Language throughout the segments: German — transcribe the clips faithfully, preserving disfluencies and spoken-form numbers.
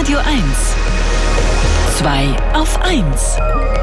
Radio eins. zwei auf eins.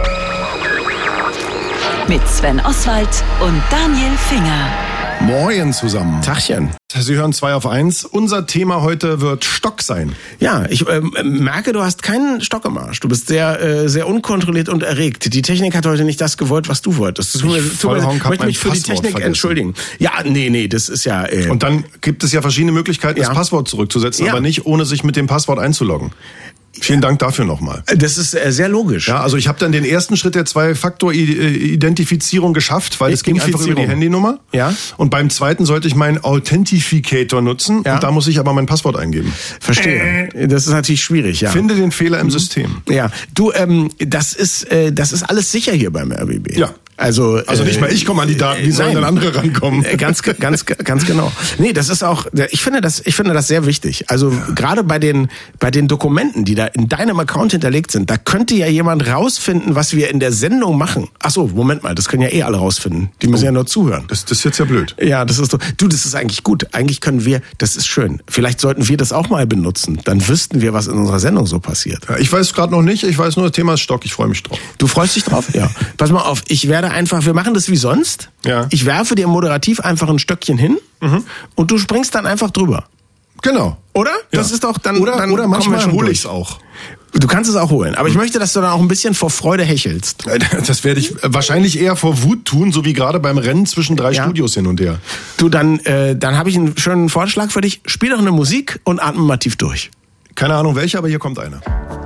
Mit Sven Oswald und Daniel Finger. Moin zusammen. Tachchen. Sie hören zwei auf eins. Unser Thema heute wird Stock sein. Ja, ich äh, merke, du hast keinen Stock im Arsch. Du bist sehr äh, sehr unkontrolliert und erregt. Die Technik hat heute nicht das gewollt, was du wolltest. Das tut mir, tut mir, ich möchte mich für die Technik vergessen. entschuldigen. Ja, nee, nee, das ist ja... Äh, und dann gibt es ja verschiedene Möglichkeiten, ja. das Passwort zurückzusetzen, ja. aber nicht, ohne sich mit dem Passwort einzuloggen. Vielen Dank dafür nochmal. Das ist äh, sehr logisch. Ja, also ich habe dann den ersten Schritt der Zwei-Faktor-Identifizierung geschafft, weil es ging einfach über die Handynummer. Ja. Und beim zweiten sollte ich meinen Authentificator nutzen. Ja. Und da muss ich aber mein Passwort eingeben. Verstehe. Das ist natürlich schwierig, ja. Finde den Fehler im mhm. System. Ja. Du, ähm, das ist, äh, das ist alles sicher hier beim R B B. Ja. Also, also nicht mal ich komme an die Daten, wie sollen dann andere rankommen? Ganz, ganz, ganz genau. Nee, das ist auch, ich finde das, ich finde das sehr wichtig. Also ja. gerade bei den, bei den Dokumenten, die da in deinem Account hinterlegt sind, da könnte ja jemand rausfinden, was wir in der Sendung machen. Ach so, Moment mal, das können ja eh alle rausfinden. Die müssen oh. ja nur zuhören. Das, das ist jetzt ja blöd. Ja, das ist so. Du, das ist eigentlich gut. Eigentlich können wir, das ist schön. Vielleicht sollten wir das auch mal benutzen. Dann wüssten wir, was in unserer Sendung so passiert. Ja, ich weiß gerade noch nicht. Ich weiß nur, das Thema ist Stock. Ich freue mich drauf. Du freust dich drauf? Ja. Pass mal auf. Ich werde einfach, wir machen das wie sonst. Ja. Ich werfe dir moderativ einfach ein Stöckchen hin mhm. und du springst dann einfach drüber. Genau. Oder? Ja. Das ist doch dann. Oder, dann oder manchmal hole ich es auch. Du kannst es auch holen. Aber mhm. ich möchte, dass du dann auch ein bisschen vor Freude hechelst. Das werde ich wahrscheinlich eher vor Wut tun, so wie gerade beim Rennen zwischen drei ja. Studios hin und her. Du, dann, äh, dann habe ich einen schönen Vorschlag für dich. Spiel doch eine Musik und atme mal tief durch. Keine Ahnung welche, aber hier kommt eine.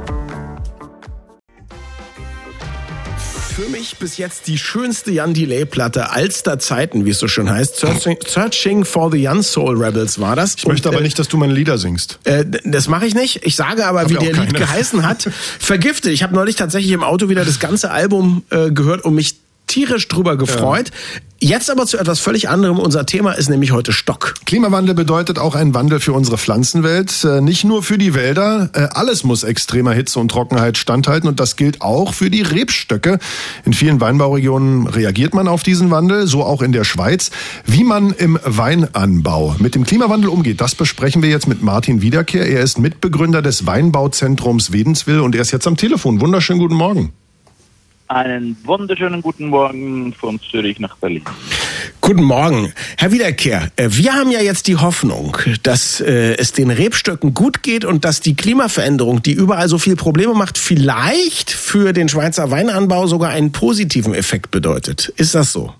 Für mich bis jetzt die schönste Jan Delay-Platte allster Zeiten, wie es so schön heißt. Searching, Searching for the Young Soul Rebels war das. Ich möchte und, aber äh, nicht, dass du meine Lieder singst. Äh, das mache ich nicht. Ich sage aber, Hab wie der Lied geheißen hat. Vergifte. Ich habe neulich tatsächlich im Auto wieder das ganze Album äh, gehört und mich tierisch drüber gefreut. Ja. Jetzt aber zu etwas völlig anderem. Unser Thema ist nämlich heute Stock. Klimawandel bedeutet auch einen Wandel für unsere Pflanzenwelt. Nicht nur für die Wälder. Alles muss extremer Hitze und Trockenheit standhalten. Und das gilt auch für die Rebstöcke. In vielen Weinbauregionen reagiert man auf diesen Wandel. So auch in der Schweiz. Wie man im Weinanbau mit dem Klimawandel umgeht, das besprechen wir jetzt mit Martin Wiederkehr. Er ist Mitbegründer des Weinbauzentrums Wädenswil und er ist jetzt am Telefon. Wunderschönen guten Morgen. Einen wunderschönen guten Morgen von Zürich nach Berlin. Guten Morgen. Herr Wiederkehr, wir haben ja jetzt die Hoffnung, dass äh, es den Rebstöcken gut geht und dass die Klimaveränderung, die überall so viel Probleme macht, vielleicht für den Schweizer Weinanbau sogar einen positiven Effekt bedeutet. Ist das so?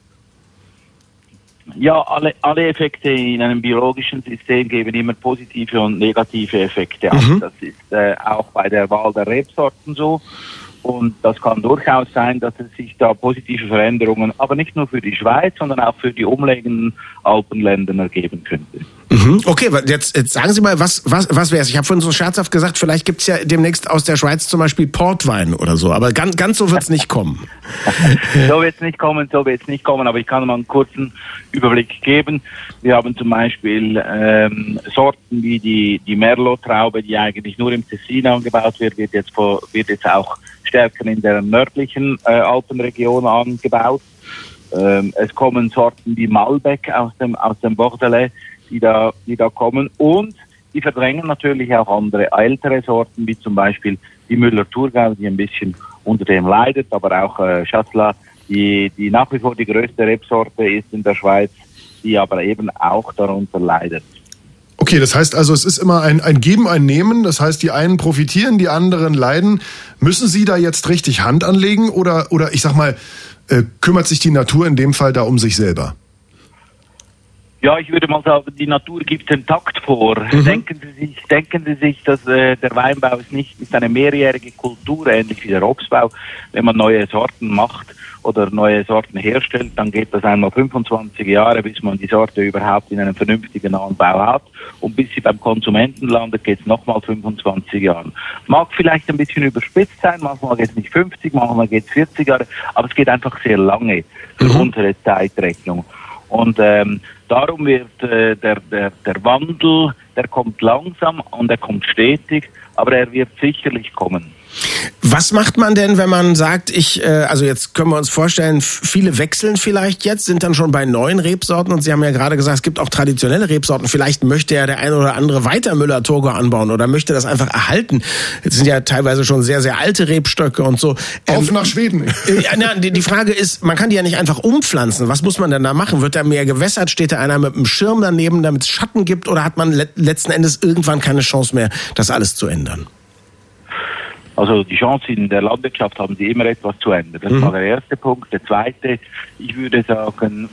Ja, alle, alle Effekte in einem biologischen System geben immer positive und negative Effekte ab. Mhm. Das ist äh, auch bei der Wahl der Rebsorten so. Und das kann durchaus sein, dass es sich da positive Veränderungen, aber nicht nur für die Schweiz, sondern auch für die umliegenden Alpenländer ergeben könnte. Mhm. Okay, jetzt, jetzt sagen Sie mal, was, was, was wäre es? Ich habe vorhin so scherzhaft gesagt, vielleicht gibt es ja demnächst aus der Schweiz zum Beispiel Portwein oder so, aber ganz, ganz so wird es nicht kommen. So wird es nicht kommen, so wird es nicht kommen, aber ich kann mal einen kurzen Überblick geben. Wir haben zum Beispiel ähm, Sorten wie die, die Merlot-Traube, die eigentlich nur im Tessin angebaut wird, wird jetzt, vor, wird jetzt auch stärker in der nördlichen äh, Alpenregion angebaut. Ähm, es kommen Sorten wie Malbec aus dem, aus dem Bordelais, die da, die da kommen, und die verdrängen natürlich auch andere ältere Sorten, wie zum Beispiel die Müller-Thurgau, die ein bisschen unter dem leidet, aber auch äh, Chasselas, die, die nach wie vor die größte Rebsorte ist in der Schweiz, die aber eben auch darunter leidet. Okay, das heißt also, es ist immer ein, ein Geben, ein Nehmen. Das heißt, die einen profitieren, die anderen leiden. Müssen Sie da jetzt richtig Hand anlegen oder, oder ich sag mal, äh, kümmert sich die Natur in dem Fall da um sich selber? Ja, ich würde mal sagen, die Natur gibt den Takt vor. Mhm. Denken Sie sich, denken Sie sich, dass äh, der Weinbau ist nicht ist eine mehrjährige Kultur, ähnlich wie der Obstbau. Wenn man neue Sorten macht oder neue Sorten herstellt, dann geht das einmal fünfundzwanzig Jahre, bis man die Sorte überhaupt in einem vernünftigen Anbau hat. Und bis sie beim Konsumenten landet, geht es nochmal fünfundzwanzig Jahre. Mag vielleicht ein bisschen überspitzt sein, manchmal geht es nicht fünfzig, manchmal geht es vierzig Jahre, aber es geht einfach sehr lange für mhm. unsere Zeitrechnung. Und ähm, darum wird äh, der, der, der Wandel, der kommt langsam und er kommt stetig, aber er wird sicherlich kommen. Was macht man denn, wenn man sagt, ich, äh, also jetzt können wir uns vorstellen, viele wechseln vielleicht jetzt, sind dann schon bei neuen Rebsorten und Sie haben ja gerade gesagt, es gibt auch traditionelle Rebsorten. Vielleicht möchte ja der eine oder andere weiter Müller-Thurgau anbauen oder möchte das einfach erhalten. Es sind ja teilweise schon sehr, sehr alte Rebstöcke und so. Ähm, Auf nach Schweden. Äh, na, die, die Frage ist, man kann die ja nicht einfach umpflanzen. Was muss man denn da machen? Wird da mehr gewässert? Steht da einer mit einem Schirm daneben, damit es Schatten gibt? Oder hat man le- letzten Endes irgendwann keine Chance mehr, das alles zu ändern? Also die Chance in der Landwirtschaft haben Sie immer etwas zu ändern. Das mhm. war der erste Punkt. Der zweite, ich würde sagen,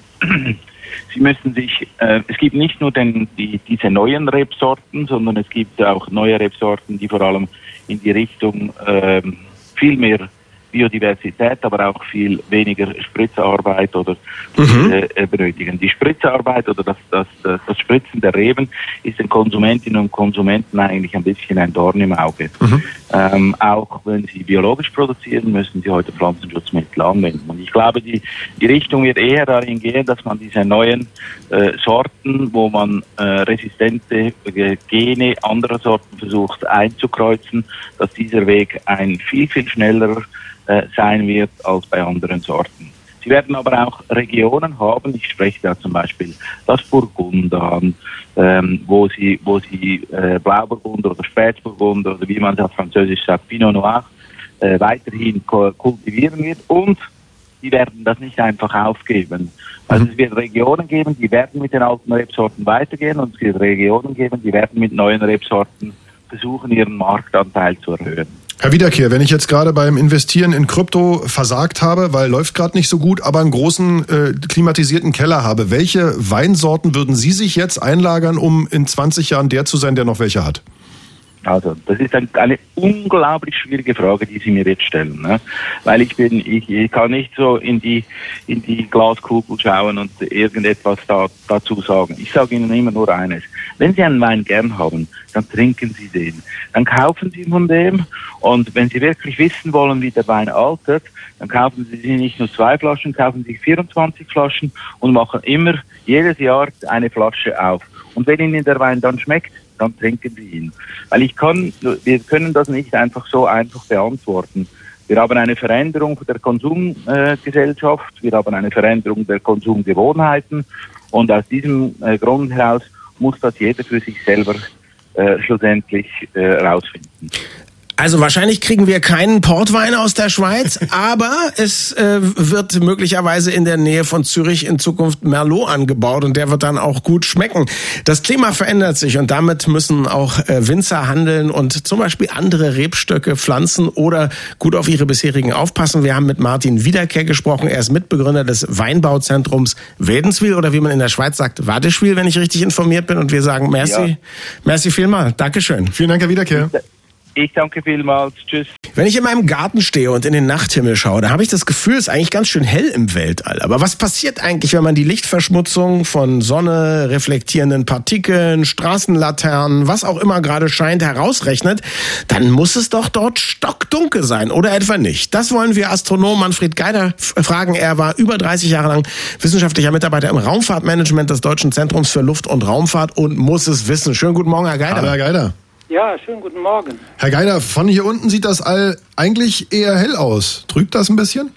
Sie müssen sich, äh, es gibt nicht nur den, die, diese neuen Rebsorten, sondern es gibt auch neue Rebsorten, die vor allem in die Richtung äh, viel mehr Biodiversität, aber auch viel weniger Spritzarbeit oder mhm. äh, benötigen. Die Spritzarbeit oder das, das, das, das Spritzen der Reben ist den Konsumentinnen und Konsumenten eigentlich ein bisschen ein Dorn im Auge. Mhm. Ähm, auch wenn sie biologisch produzieren, müssen sie heute Pflanzenschutzmittel anwenden. Und ich glaube, die, die Richtung wird eher dahin gehen, dass man diese neuen äh, Sorten, wo man äh, resistente äh, Gene anderer Sorten versucht einzukreuzen, dass dieser Weg ein viel, viel schneller sein wird als bei anderen Sorten. Sie werden aber auch Regionen haben, ich spreche da zum Beispiel das Burgunder an, ähm, wo sie, wo sie äh, Blauburgunder oder Spätburgunder oder wie man es auf Französisch sagt, Pinot Noir, äh, weiterhin kultivieren wird und die werden das nicht einfach aufgeben. Also es wird Regionen geben, die werden mit den alten Rebsorten weitergehen und es wird Regionen geben, die werden mit neuen Rebsorten versuchen, ihren Marktanteil zu erhöhen. Herr Wiederkehr, wenn ich jetzt gerade beim Investieren in Krypto versagt habe, weil läuft gerade nicht so gut, aber einen großen äh, klimatisierten Keller habe, welche Weinsorten würden Sie sich jetzt einlagern, um in zwanzig Jahren der zu sein, der noch welche hat? Also, das ist ein, eine unglaublich schwierige Frage, die Sie mir jetzt stellen, ne? Weil ich bin, ich, ich kann nicht so in die in die Glaskugel schauen und irgendetwas da, dazu sagen. Ich sage Ihnen immer nur eines: Wenn Sie einen Wein gern haben, dann trinken Sie den, dann kaufen Sie von dem und wenn Sie wirklich wissen wollen, wie der Wein altert, dann kaufen Sie sich nicht nur zwei Flaschen, kaufen Sie vierundzwanzig Flaschen und machen immer jedes Jahr eine Flasche auf. Und wenn Ihnen der Wein dann schmeckt, dann trinken Sie ihn. Weil ich kann, wir können das nicht einfach so einfach beantworten. Wir haben eine Veränderung der Konsumgesellschaft, äh, wir haben eine Veränderung der Konsumgewohnheiten und aus diesem äh, Grund heraus muss das jeder für sich selber äh, schlussendlich äh, rausfinden. Also wahrscheinlich kriegen wir keinen Portwein aus der Schweiz, aber es äh, wird möglicherweise in der Nähe von Zürich in Zukunft Merlot angebaut und der wird dann auch gut schmecken. Das Klima verändert sich und damit müssen auch äh, Winzer handeln und zum Beispiel andere Rebstöcke pflanzen oder gut auf ihre bisherigen aufpassen. Wir haben mit Martin Wiederkehr gesprochen. Er ist Mitbegründer des Weinbauzentrums Wädenswil oder wie man in der Schweiz sagt, Wadeschwil, wenn ich richtig informiert bin. Und wir sagen merci, ja. merci vielmal. Dankeschön. Vielen Dank, Herr Wiederkehr. Ich danke vielmals. Tschüss. Wenn ich in meinem Garten stehe und in den Nachthimmel schaue, da habe ich das Gefühl, es ist eigentlich ganz schön hell im Weltall. Aber was passiert eigentlich, wenn man die Lichtverschmutzung von Sonne, reflektierenden Partikeln, Straßenlaternen, was auch immer gerade scheint, herausrechnet? Dann muss es doch dort stockdunkel sein, oder etwa nicht? Das wollen wir Astronom Manfred Geider fragen. Er war über dreißig Jahre lang wissenschaftlicher Mitarbeiter im Raumfahrtmanagement des Deutschen Zentrums für Luft- und Raumfahrt und muss es wissen. Schönen guten Morgen, Herr Geider. Hallo, Herr Geider. Ja, schönen guten Morgen. Herr Geider, von hier unten sieht das All eigentlich eher hell aus. Trügt das ein bisschen?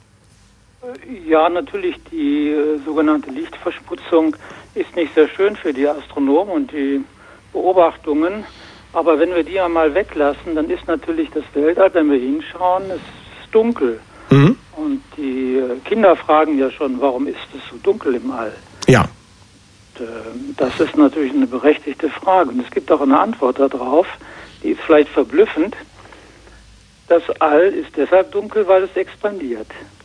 Ja, natürlich, die äh, sogenannte Lichtverschmutzung ist nicht sehr schön für die Astronomen und die Beobachtungen. Aber wenn wir die einmal weglassen, dann ist natürlich das Weltall, wenn wir hinschauen, es ist dunkel. Mhm. Und die äh, Kinder fragen ja schon, warum ist es so dunkel im All? Ja. Das ist natürlich eine berechtigte Frage. Und es gibt auch eine Antwort darauf, die ist vielleicht verblüffend. Das All ist deshalb dunkel, weil es expandiert.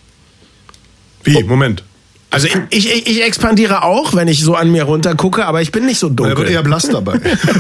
Wie? Moment. Also ich, ich, ich expandiere auch, wenn ich so an mir runter gucke, aber ich bin nicht so dunkel. Er wird eher blass dabei.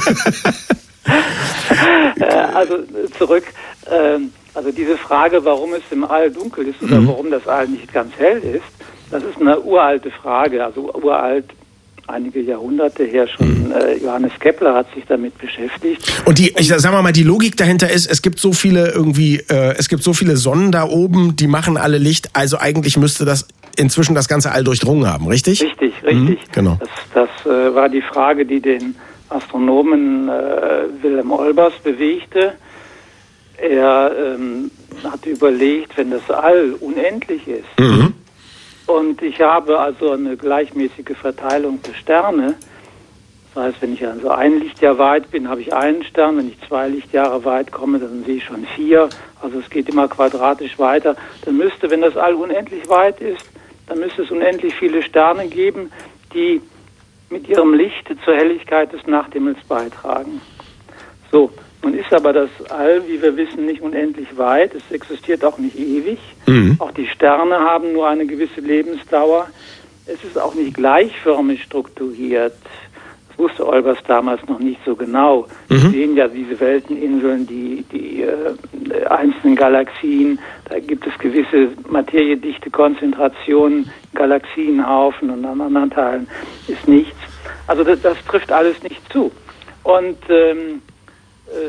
Also zurück. Also diese Frage, warum es im All dunkel ist oder mhm. warum das All nicht ganz hell ist, das ist eine uralte Frage. Also uralt, einige Jahrhunderte her schon, äh, Johannes Kepler hat sich damit beschäftigt. Und die, ich sag mal, die Logik dahinter ist, es gibt so viele irgendwie, äh, es gibt so viele Sonnen da oben, die machen alle Licht, also eigentlich müsste das inzwischen das ganze All durchdrungen haben, richtig? Richtig, richtig. Mhm, genau. Das, das äh, war die Frage, die den Astronomen äh, Wilhelm Olbers bewegte. Er ähm, hat überlegt, wenn das All unendlich ist, Mhm. und ich habe also eine gleichmäßige Verteilung der Sterne. Das heißt, wenn ich also ein Lichtjahr weit bin, habe ich einen Stern. Wenn ich zwei Lichtjahre weit komme, dann sehe ich schon vier. Also es geht immer quadratisch weiter. Dann müsste, wenn das All unendlich weit ist, dann müsste es unendlich viele Sterne geben, die mit ihrem Licht zur Helligkeit des Nachthimmels beitragen. So, nun ist aber das All, wie wir wissen, nicht unendlich weit. Es existiert auch nicht ewig. Mhm. Auch die Sterne haben nur eine gewisse Lebensdauer. Es ist auch nicht gleichförmig strukturiert. Das wusste Olbers damals noch nicht so genau. Mhm. Wir sehen ja diese Welteninseln, die, die äh, einzelnen Galaxien. Da gibt es gewisse materiedichte Konzentrationen, Galaxienhaufen, und an anderen Teilen ist nichts. Also das, das trifft alles nicht zu. Und ähm, äh,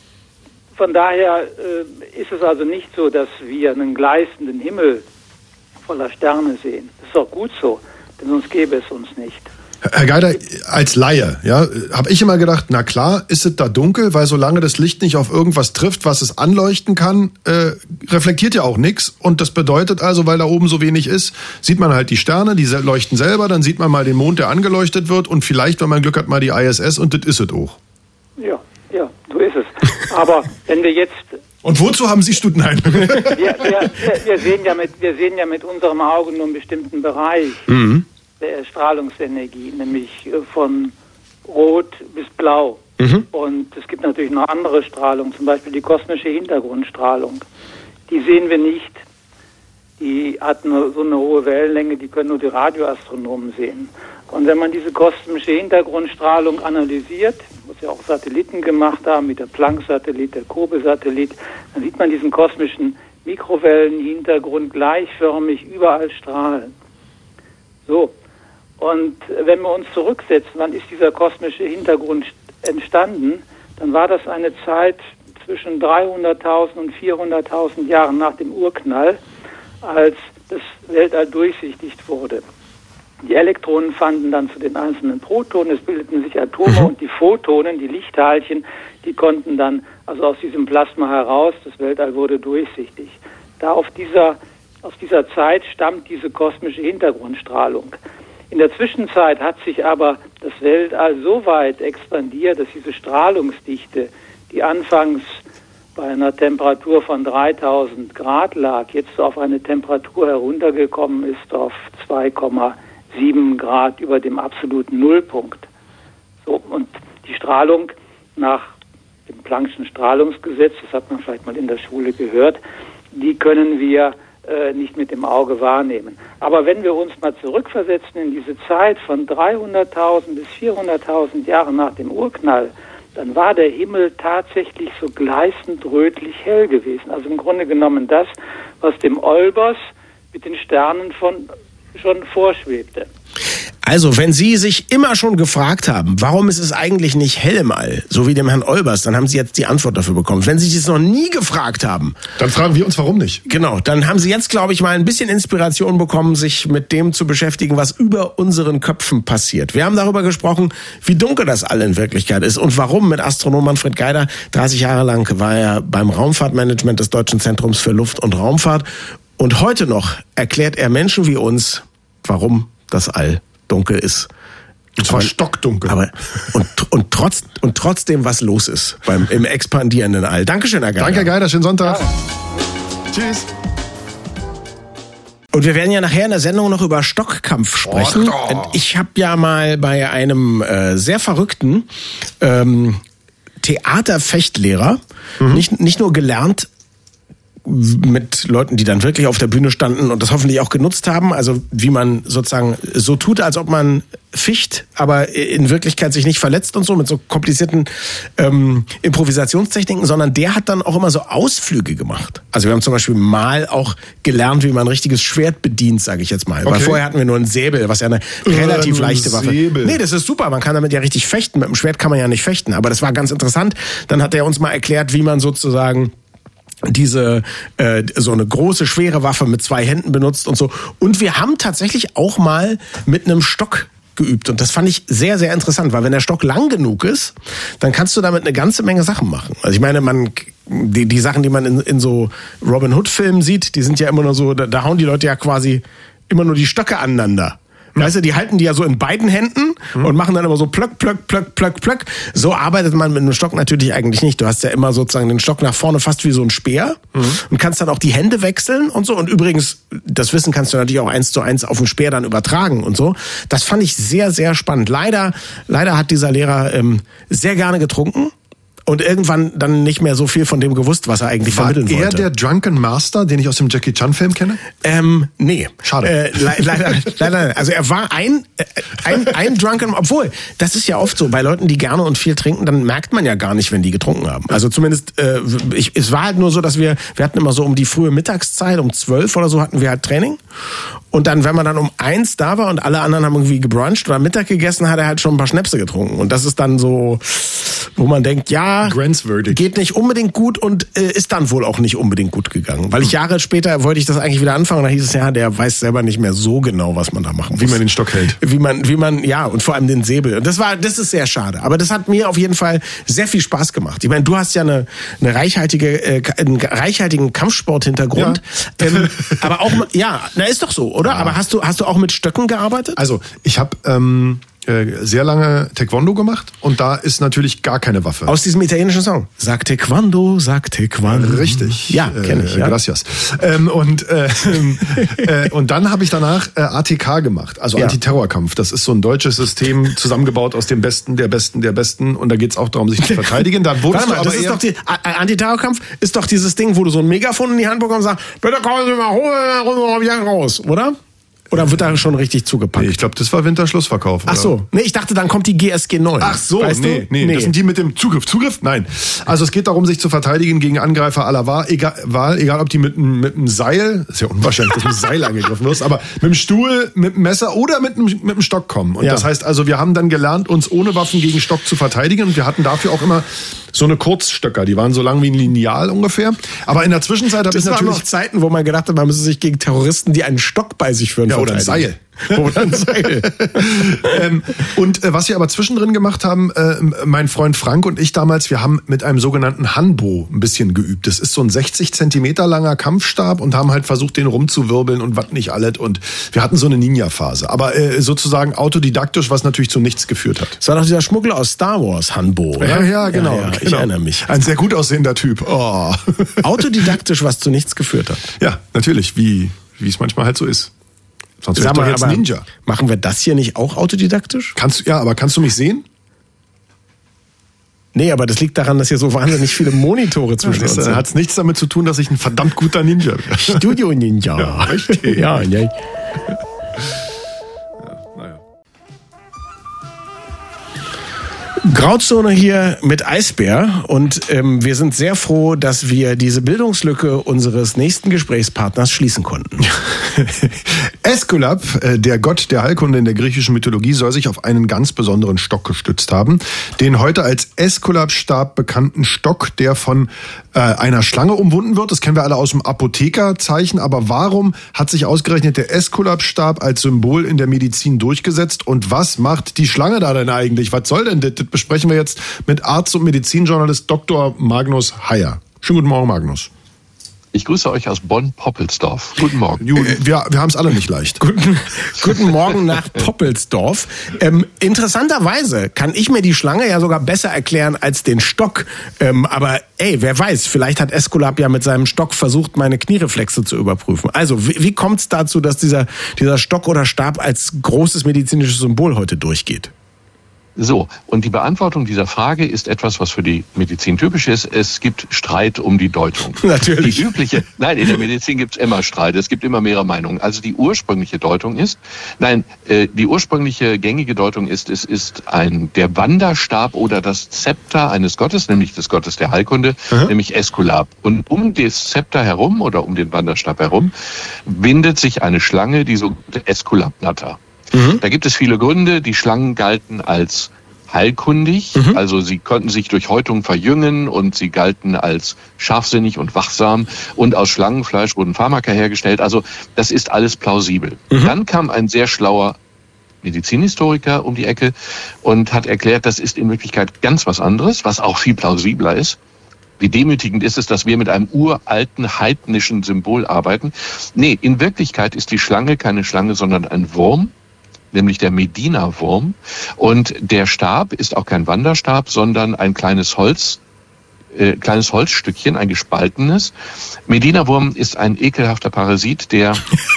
von daher äh, ist es also nicht so, dass wir einen gleißenden Himmel voller Sterne sehen. Das ist auch gut so, denn sonst gäbe es uns nicht. Herr Geider, als Laie, ja, habe ich immer gedacht, na klar, ist es da dunkel, weil solange das Licht nicht auf irgendwas trifft, was es anleuchten kann, äh, reflektiert ja auch nichts. Und das bedeutet also, weil da oben so wenig ist, sieht man halt die Sterne, die leuchten selber, dann sieht man mal den Mond, der angeleuchtet wird, und vielleicht, wenn man Glück hat, mal die I S S, und das ist es auch. Ja, ja, so ist es. Aber wenn wir jetzt... Und wozu haben Sie Studien? Nein. Wir, wir, wir, sehen ja mit, wir sehen ja mit unserem Auge nur einen bestimmten Bereich Mhm. der Strahlungsenergie, nämlich von Rot bis Blau. Mhm. Und es gibt natürlich noch andere Strahlung, zum Beispiel die kosmische Hintergrundstrahlung. Die sehen wir nicht. Die hat nur so eine hohe Wellenlänge, die können nur die Radioastronomen sehen. Und wenn man diese kosmische Hintergrundstrahlung analysiert, muss ja auch Satelliten gemacht haben, wie der Planck-Satellit, der Kobe-Satellit, dann sieht man diesen kosmischen Mikrowellenhintergrund gleichförmig überall strahlen. So, und wenn wir uns zurücksetzen, wann ist dieser kosmische Hintergrund entstanden, dann war das eine Zeit zwischen dreihunderttausend und vierhunderttausend Jahren nach dem Urknall, als das Weltall durchsichtig wurde. Die Elektronen fanden dann zu den einzelnen Protonen, es bildeten sich Atome, und die Photonen, die Lichtteilchen, die konnten dann also aus diesem Plasma heraus, das Weltall wurde durchsichtig. Da auf dieser, aus dieser Zeit stammt diese kosmische Hintergrundstrahlung. In der Zwischenzeit hat sich aber das Weltall so weit expandiert, dass diese Strahlungsdichte, die anfangs bei einer Temperatur von dreitausend Grad lag, jetzt auf eine Temperatur heruntergekommen ist auf zwei Komma sieben Grad über dem absoluten Nullpunkt. So, und die Strahlung nach dem Planck'schen Strahlungsgesetz, das hat man vielleicht mal in der Schule gehört, die können wir äh, nicht mit dem Auge wahrnehmen. Aber wenn wir uns mal zurückversetzen in diese Zeit von dreihunderttausend bis vierhunderttausend Jahren nach dem Urknall, dann war der Himmel tatsächlich so gleißend rötlich hell gewesen. Also im Grunde genommen das, was dem Olbers mit den Sternen von schon vorschwebte. Also, wenn Sie sich immer schon gefragt haben, warum ist es eigentlich nicht hell im All, so wie dem Herrn Olbers, dann haben Sie jetzt die Antwort dafür bekommen. Wenn Sie sich das noch nie gefragt haben, dann fragen wir uns, warum nicht? Genau, dann haben Sie jetzt, glaube ich, mal ein bisschen Inspiration bekommen, sich mit dem zu beschäftigen, was über unseren Köpfen passiert. Wir haben darüber gesprochen, wie dunkel das All in Wirklichkeit ist und warum, mit Astronom Manfred Geider. dreißig Jahre lang war er beim Raumfahrtmanagement des Deutschen Zentrums für Luft- und Raumfahrt. Und heute noch erklärt er Menschen wie uns, warum das All dunkel ist. Und zwar aber, stockdunkel. Aber, und, und, trotz, und trotzdem, was los ist beim, im expandierenden All. Dankeschön, Herr Geider. Danke, Herr Geider. Schönen Sonntag. Ja. Tschüss. Und wir werden ja nachher in der Sendung noch über Stockkampf sprechen. Oh, oh. Ich habe ja mal bei einem äh, sehr verrückten ähm, Theaterfechtlehrer mhm. nicht, nicht nur gelernt, mit Leuten, die dann wirklich auf der Bühne standen und das hoffentlich auch genutzt haben, also wie man sozusagen so tut, als ob man ficht, aber in Wirklichkeit sich nicht verletzt und so, mit so komplizierten ähm, Improvisationstechniken, sondern der hat dann auch immer so Ausflüge gemacht. Also wir haben zum Beispiel mal auch gelernt, wie man ein richtiges Schwert bedient, sage ich jetzt mal. Okay. Weil vorher hatten wir nur einen Säbel, was ja eine relativ äh, leichte Waffe ist. Nee, das ist super, man kann damit ja richtig fechten. Mit dem Schwert kann man ja nicht fechten, aber das war ganz interessant. Dann hat er uns mal erklärt, wie man sozusagen diese äh, so eine große schwere Waffe mit zwei Händen benutzt und so. Und wir haben tatsächlich auch mal mit einem Stock geübt und das fand ich sehr, sehr interessant, weil wenn der Stock lang genug ist, dann kannst du damit eine ganze Menge Sachen machen. Also ich meine, man die, die Sachen, die man in, in so Robin Hood-Filmen sieht, die sind ja immer nur so, da, da hauen die Leute ja quasi immer nur die Stöcke aneinander. Weißt du, die halten die ja so in beiden Händen mhm. und machen dann immer so plöck, plöck, plöck, plöck, plöck. So arbeitet man mit einem Stock natürlich eigentlich nicht. Du hast ja immer sozusagen den Stock nach vorne fast wie so ein Speer mhm. und kannst dann auch die Hände wechseln und so. Und übrigens, das Wissen kannst du natürlich auch eins zu eins auf den Speer dann übertragen und so. Das fand ich sehr, sehr spannend. Leider, leider hat dieser Lehrer ähm, sehr gerne getrunken. Und irgendwann dann nicht mehr so viel von dem gewusst, was er eigentlich war vermitteln wollte. War er der Drunken Master, den ich aus dem Jackie Chan Film kenne? Ähm, nee. Schade. Äh, le- leider, leider. Also er war ein, äh, ein, ein Drunken, obwohl, das ist ja oft so, bei Leuten, die gerne und viel trinken, dann merkt man ja gar nicht, wenn die getrunken haben. Also zumindest, äh, ich, es war halt nur so, dass wir, wir hatten immer so um die frühe Mittagszeit, um zwölf oder so hatten wir halt Training. Und dann, wenn man dann um eins da war und alle anderen haben irgendwie gebruncht oder Mittag gegessen, hat er halt schon ein paar Schnäpse getrunken. Und das ist dann so, wo man denkt, ja, grenzwürdig. Geht nicht unbedingt gut und äh, ist dann wohl auch nicht unbedingt gut gegangen. Weil ich Jahre später wollte ich das eigentlich wieder anfangen und da hieß es, ja, der weiß selber nicht mehr so genau, was man da machen muss. Wie man den Stock hält. Wie man, wie man, ja, und vor allem den Säbel. Und das war, das ist sehr schade. Aber das hat mir auf jeden Fall sehr viel Spaß gemacht. Ich meine, du hast ja eine, eine reichhaltige, äh, einen reichhaltigen Kampfsport-Hintergrund. Ja. Ähm, aber auch, ja, na ist doch so, oder? Ja. Aber hast du, hast du auch mit Stöcken gearbeitet? Also, ich habe ähm, sehr lange Taekwondo gemacht und da ist natürlich gar keine Waffe. Aus diesem italienischen Song. Sag Taekwondo, sag Taekwondo. Richtig. Ja, kenne ich. Ja. Gracias. Ähm, und, äh, äh, und dann habe ich danach äh, A T K gemacht, also ja. Antiterrorkampf. Das ist so ein deutsches System, zusammengebaut aus dem Besten, der Besten, der Besten. Und da geht es auch darum, sich zu verteidigen. Da wurdest Warte mal, du aber das ist doch die, Antiterrorkampf ist doch dieses Ding, wo du so ein Megafon in die Hand bekommst und sagst, bitte kommen Sie mal hoch, raus, oder? Oder wird da schon richtig zugepackt? Nee, ich glaube, das war Winterschlussverkauf. Ach so. Nee, ich dachte, dann kommt die G S G neun. Ach so, weißt nee, nee, nee. Das sind die mit dem Zugriff. Zugriff? Nein. Also es geht darum, sich zu verteidigen gegen Angreifer aller Wahl, egal, Wahl, egal ob die mit, mit einem Seil, ist ja unwahrscheinlich, dass mit einem Seil angegriffen wirst, aber mit dem Stuhl, mit dem Messer oder mit einem, mit einem Stock kommen. Und ja. das heißt also, wir haben dann gelernt, uns ohne Waffen gegen Stock zu verteidigen und wir hatten dafür auch immer so eine Kurzstöcker, die waren so lang wie ein Lineal ungefähr. Aber in der Zwischenzeit habe ich natürlich... Das waren noch Zeiten, wo man gedacht hat, man müsse sich gegen Terroristen, die einen Stock bei sich führen, ja, oder ein Seil. Oder ein Seil. ähm, und äh, was wir aber zwischendrin gemacht haben, äh, mein Freund Frank und ich damals, wir haben mit einem sogenannten Hanbo ein bisschen geübt. Das ist so ein sechzig Zentimeter langer Kampfstab und haben halt versucht, den rumzuwirbeln und was nicht alles. Und wir hatten so eine Ninja-Phase. Aber äh, sozusagen autodidaktisch, was natürlich zu nichts geführt hat. Das war doch dieser Schmuggler aus Star Wars, Hanbo, oder? Ja, ja, genau. Ja, ja, genau. Ich erinnere mich. Ein sehr gut aussehender Typ. Oh. Autodidaktisch, was zu nichts geführt hat. Ja, natürlich, wie wie es manchmal halt so ist. Sonst wäre ich doch jetzt aber Ninja. Machen wir das hier nicht auch autodidaktisch? Kannst du, ja, aber kannst du mich sehen? Nee, aber das liegt daran, dass hier so wahnsinnig viele Monitore zwischen das uns sind. Hat es nichts damit zu tun, dass ich ein verdammt guter Ninja bin. Studio Ninja. Ja, richtig. ja, ja. Grauzone hier mit Eisbär und ähm, wir sind sehr froh, dass wir diese Bildungslücke unseres nächsten Gesprächspartners schließen konnten. Äskulap, äh, der Gott der Heilkunde in der griechischen Mythologie, soll sich auf einen ganz besonderen Stock gestützt haben. Den heute als Äskulapstab bekannten Stock, der von äh, einer Schlange umwunden wird. Das kennen wir alle aus dem Apothekerzeichen. Aber warum hat sich ausgerechnet der Äskulapstab als Symbol in der Medizin durchgesetzt? Und was macht die Schlange da denn eigentlich? Was soll denn das? Das besprechen wir jetzt mit Arzt und Medizinjournalist Doktor Magnus Heyer. Schönen guten Morgen, Magnus. Ich grüße euch aus Bonn-Poppelsdorf. Guten Morgen. Äh, wir wir haben es alle nicht leicht. Guten, guten Morgen nach Poppelsdorf. Ähm, interessanterweise kann ich mir die Schlange ja sogar besser erklären als den Stock. Ähm, aber ey, wer weiß, vielleicht hat Äskulap ja mit seinem Stock versucht, meine Kniereflexe zu überprüfen. Also, wie, wie kommt es dazu, dass dieser, dieser Stock oder Stab als großes medizinisches Symbol heute durchgeht? So, und die Beantwortung dieser Frage ist etwas, was für die Medizin typisch ist. Es gibt Streit um die Deutung. Natürlich. Die übliche, nein, in der Medizin gibt es immer Streit, es gibt immer mehrere Meinungen. Also die ursprüngliche Deutung ist, nein, äh, die ursprüngliche gängige Deutung ist, es ist ein der Wanderstab oder das Zepter eines Gottes, nämlich des Gottes der Heilkunde, mhm. nämlich Äskulap. Und um das Zepter herum oder um den Wanderstab herum windet sich eine Schlange, die sogenannte Äskulapnatter. Mhm. Da gibt es viele Gründe. Die Schlangen galten als heilkundig, mhm. also sie konnten sich durch Häutung verjüngen und sie galten als scharfsinnig und wachsam und aus Schlangenfleisch wurden Pharmaka hergestellt. Also das ist alles plausibel. Mhm. Dann kam ein sehr schlauer Medizinhistoriker um die Ecke und hat erklärt, das ist in Wirklichkeit ganz was anderes, was auch viel plausibler ist. Wie demütigend ist es, dass wir mit einem uralten, heidnischen Symbol arbeiten. Nee, in Wirklichkeit ist die Schlange keine Schlange, sondern ein Wurm, nämlich der Medina-Wurm. Und der Stab ist auch kein Wanderstab, sondern ein kleines Holz, äh, kleines Holzstückchen, ein gespaltenes. Medina-Wurm ist ein ekelhafter Parasit, der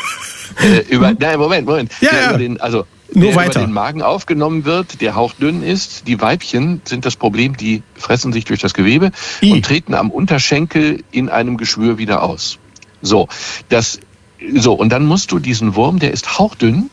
äh, über, nein, Moment, Moment, ja, der ja. über den, also Nur der weiter. über den Magen aufgenommen wird, der hauchdünn ist. Die Weibchen sind das Problem, die fressen sich durch das Gewebe I. und treten am Unterschenkel in einem Geschwür wieder aus. So, das, so, und dann musst du diesen Wurm, der ist hauchdünn,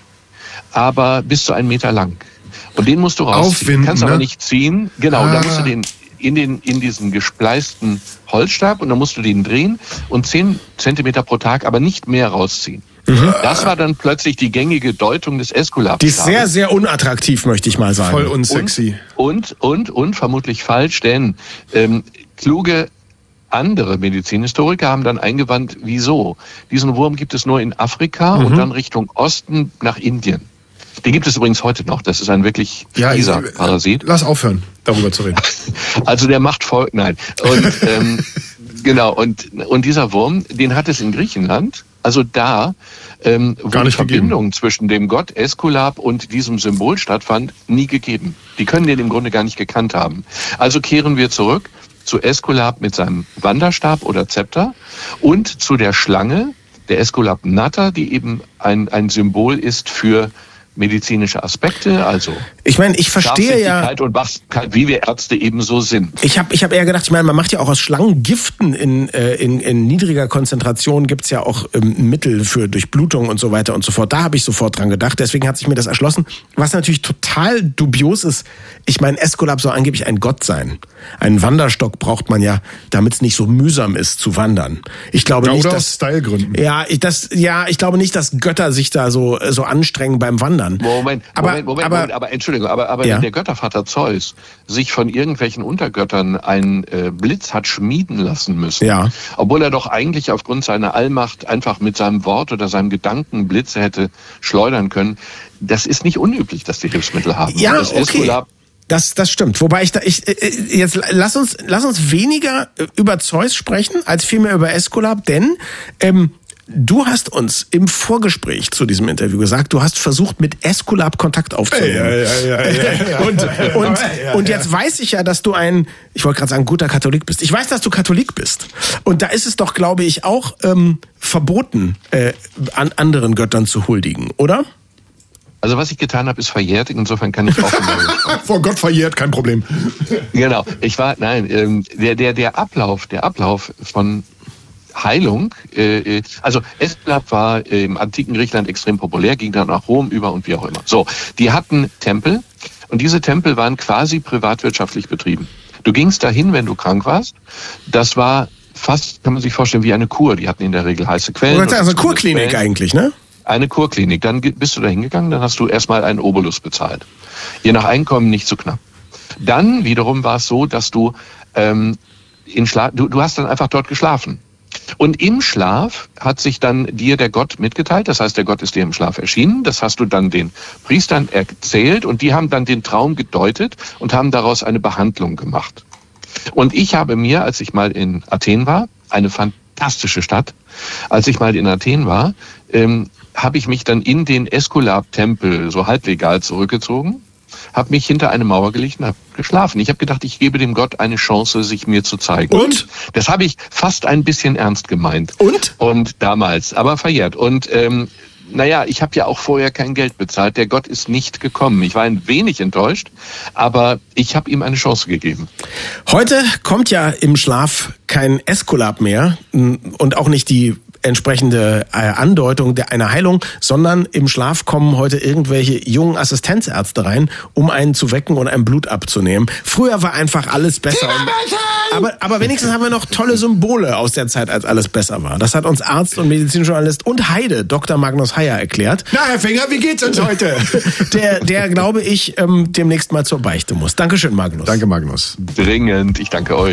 aber bis zu einen Meter lang. Und den musst du rausziehen. Aufwinden, Du kannst ne? aber nicht ziehen. Genau, Ah. da musst du den in den, in diesen gespleisten Holzstab und dann musst du den drehen und zehn Zentimeter pro Tag, aber nicht mehr rausziehen. Mhm. Das war dann plötzlich die gängige Deutung des Äskulapstabes. Die ist sehr, sehr unattraktiv, möchte ich mal sagen. Voll unsexy. Und, und, und vermutlich falsch, denn ähm, kluge andere Medizinhistoriker haben dann eingewandt, wieso? Diesen Wurm gibt es nur in Afrika Mhm. und dann Richtung Osten nach Indien. Den gibt es übrigens heute noch. Das ist ein wirklich Ja, fieser ich- Parasit. Lass aufhören, darüber zu reden. Also der macht voll, nein. Und ähm, genau, und, und dieser Wurm, den hat es in Griechenland, also da, ähm, wo Gar die nicht Verbindung gegeben. zwischen dem Gott Äskulap und diesem Symbol stattfand, nie gegeben. Die können den im Grunde gar nicht gekannt haben. Also kehren wir zurück zu Äskulap mit seinem Wanderstab oder Zepter und zu der Schlange, der Äskulap natter, die eben ein, ein Symbol ist für medizinische Aspekte, also Ich meine, ich verstehe ja, Scharfsichtigkeit und Wachsamkeit, wie wir Ärzte eben so sind. ich habe ich hab eher gedacht, ich meine, man macht ja auch aus Schlangengiften in, äh, in, in niedriger Konzentration gibt's ja auch ähm, Mittel für Durchblutung und so weiter und so fort. Da habe ich sofort dran gedacht, deswegen hat sich mir das erschlossen. Was natürlich total dubios ist, ich meine, Äskulap soll angeblich ein Gott sein. Einen Wanderstock braucht man ja, damit es nicht so mühsam ist zu wandern. Ich glaube Ja, nicht, oder dass aus Stylegründen. ja, ich das ja, ich glaube nicht, dass Götter sich da so so anstrengen beim Wandern. Moment, aber, Moment, Moment, aber, Moment, aber Entschuldigung, aber, aber Ja. wenn der Göttervater Zeus sich von irgendwelchen Untergöttern einen äh, Blitz hat schmieden lassen müssen, Ja. obwohl er doch eigentlich aufgrund seiner Allmacht einfach mit seinem Wort oder seinem Gedanken Blitze hätte schleudern können, das ist nicht unüblich, dass die Hilfsmittel haben. Ja, das okay. Äskulap, Das, das stimmt. Wobei ich da, ich, äh, jetzt lass uns, lass uns weniger äh, über Zeus sprechen, als vielmehr über Äskulap, denn, ähm, du hast uns im Vorgespräch zu diesem Interview gesagt, du hast versucht, mit Äskulap Kontakt aufzunehmen. Ja, ja, ja, ja, ja. Und, und, Ja, und ja. jetzt weiß ich ja, dass du ein, ich wollte gerade sagen, guter Katholik bist. Ich weiß, dass du Katholik bist. Und da ist es doch, glaube ich, auch ähm, verboten, äh, an anderen Göttern zu huldigen, oder? also was ich getan habe, ist verjährt, insofern kann ich auch Vor Gott verjährt, kein Problem. Genau, ich war, nein, ähm, der, der, der Ablauf, der Ablauf von Heilung, äh, also Äskulap war äh, im antiken Griechenland extrem populär, ging dann nach Rom über und wie auch immer. So, die hatten Tempel und diese Tempel waren quasi privatwirtschaftlich betrieben. Du gingst dahin, wenn du krank warst. Das war fast, kann man sich vorstellen, wie eine Kur. Die hatten in der Regel heiße Quellen. Also eine oder Kurklinik Quellen. eigentlich, ne? Eine Kurklinik. Dann ge- bist du da hingegangen, dann hast du erstmal einen Obolus bezahlt. Je nach Einkommen nicht zu knapp. Dann wiederum war es so, dass du ähm, in Schla- du, du hast dann einfach dort geschlafen. Und im Schlaf hat sich dann dir der Gott mitgeteilt, das heißt, der Gott ist dir im Schlaf erschienen, das hast du dann den Priestern erzählt und die haben dann den Traum gedeutet und haben daraus eine Behandlung gemacht. Und ich habe mir, als ich mal in Athen war, eine fantastische Stadt, als ich mal in Athen war, ähm, habe ich mich dann in den Äskulap-Tempel so halblegal zurückgezogen, habe mich hinter eine Mauer gelegt und habe geschlafen. Ich habe gedacht, ich gebe dem Gott eine Chance, sich mir zu zeigen. Und? Das habe ich fast ein bisschen ernst gemeint. Und? Und damals, aber verjährt. Und ähm, naja, ich habe ja auch vorher kein Geld bezahlt. Der Gott ist nicht gekommen. Ich war ein wenig enttäuscht, aber ich habe ihm eine Chance gegeben. Heute kommt ja im Schlaf kein Äskulap mehr und auch nicht die entsprechende äh, Andeutung der, einer Heilung, sondern im Schlaf kommen heute irgendwelche jungen Assistenzärzte rein, um einen zu wecken und ein Blut abzunehmen. Früher war einfach alles besser. Und, aber, aber wenigstens haben wir noch tolle Symbole aus der Zeit, als alles besser war. Das hat uns Arzt und Medizinjournalist und Heide, Doktor Magnus Heyer, erklärt. Na, Herr Finger, wie geht's uns heute? Der, der glaube ich, ähm, demnächst mal zur Beichte muss. Dankeschön, Magnus. Danke, Magnus. Dringend. Ich danke euch.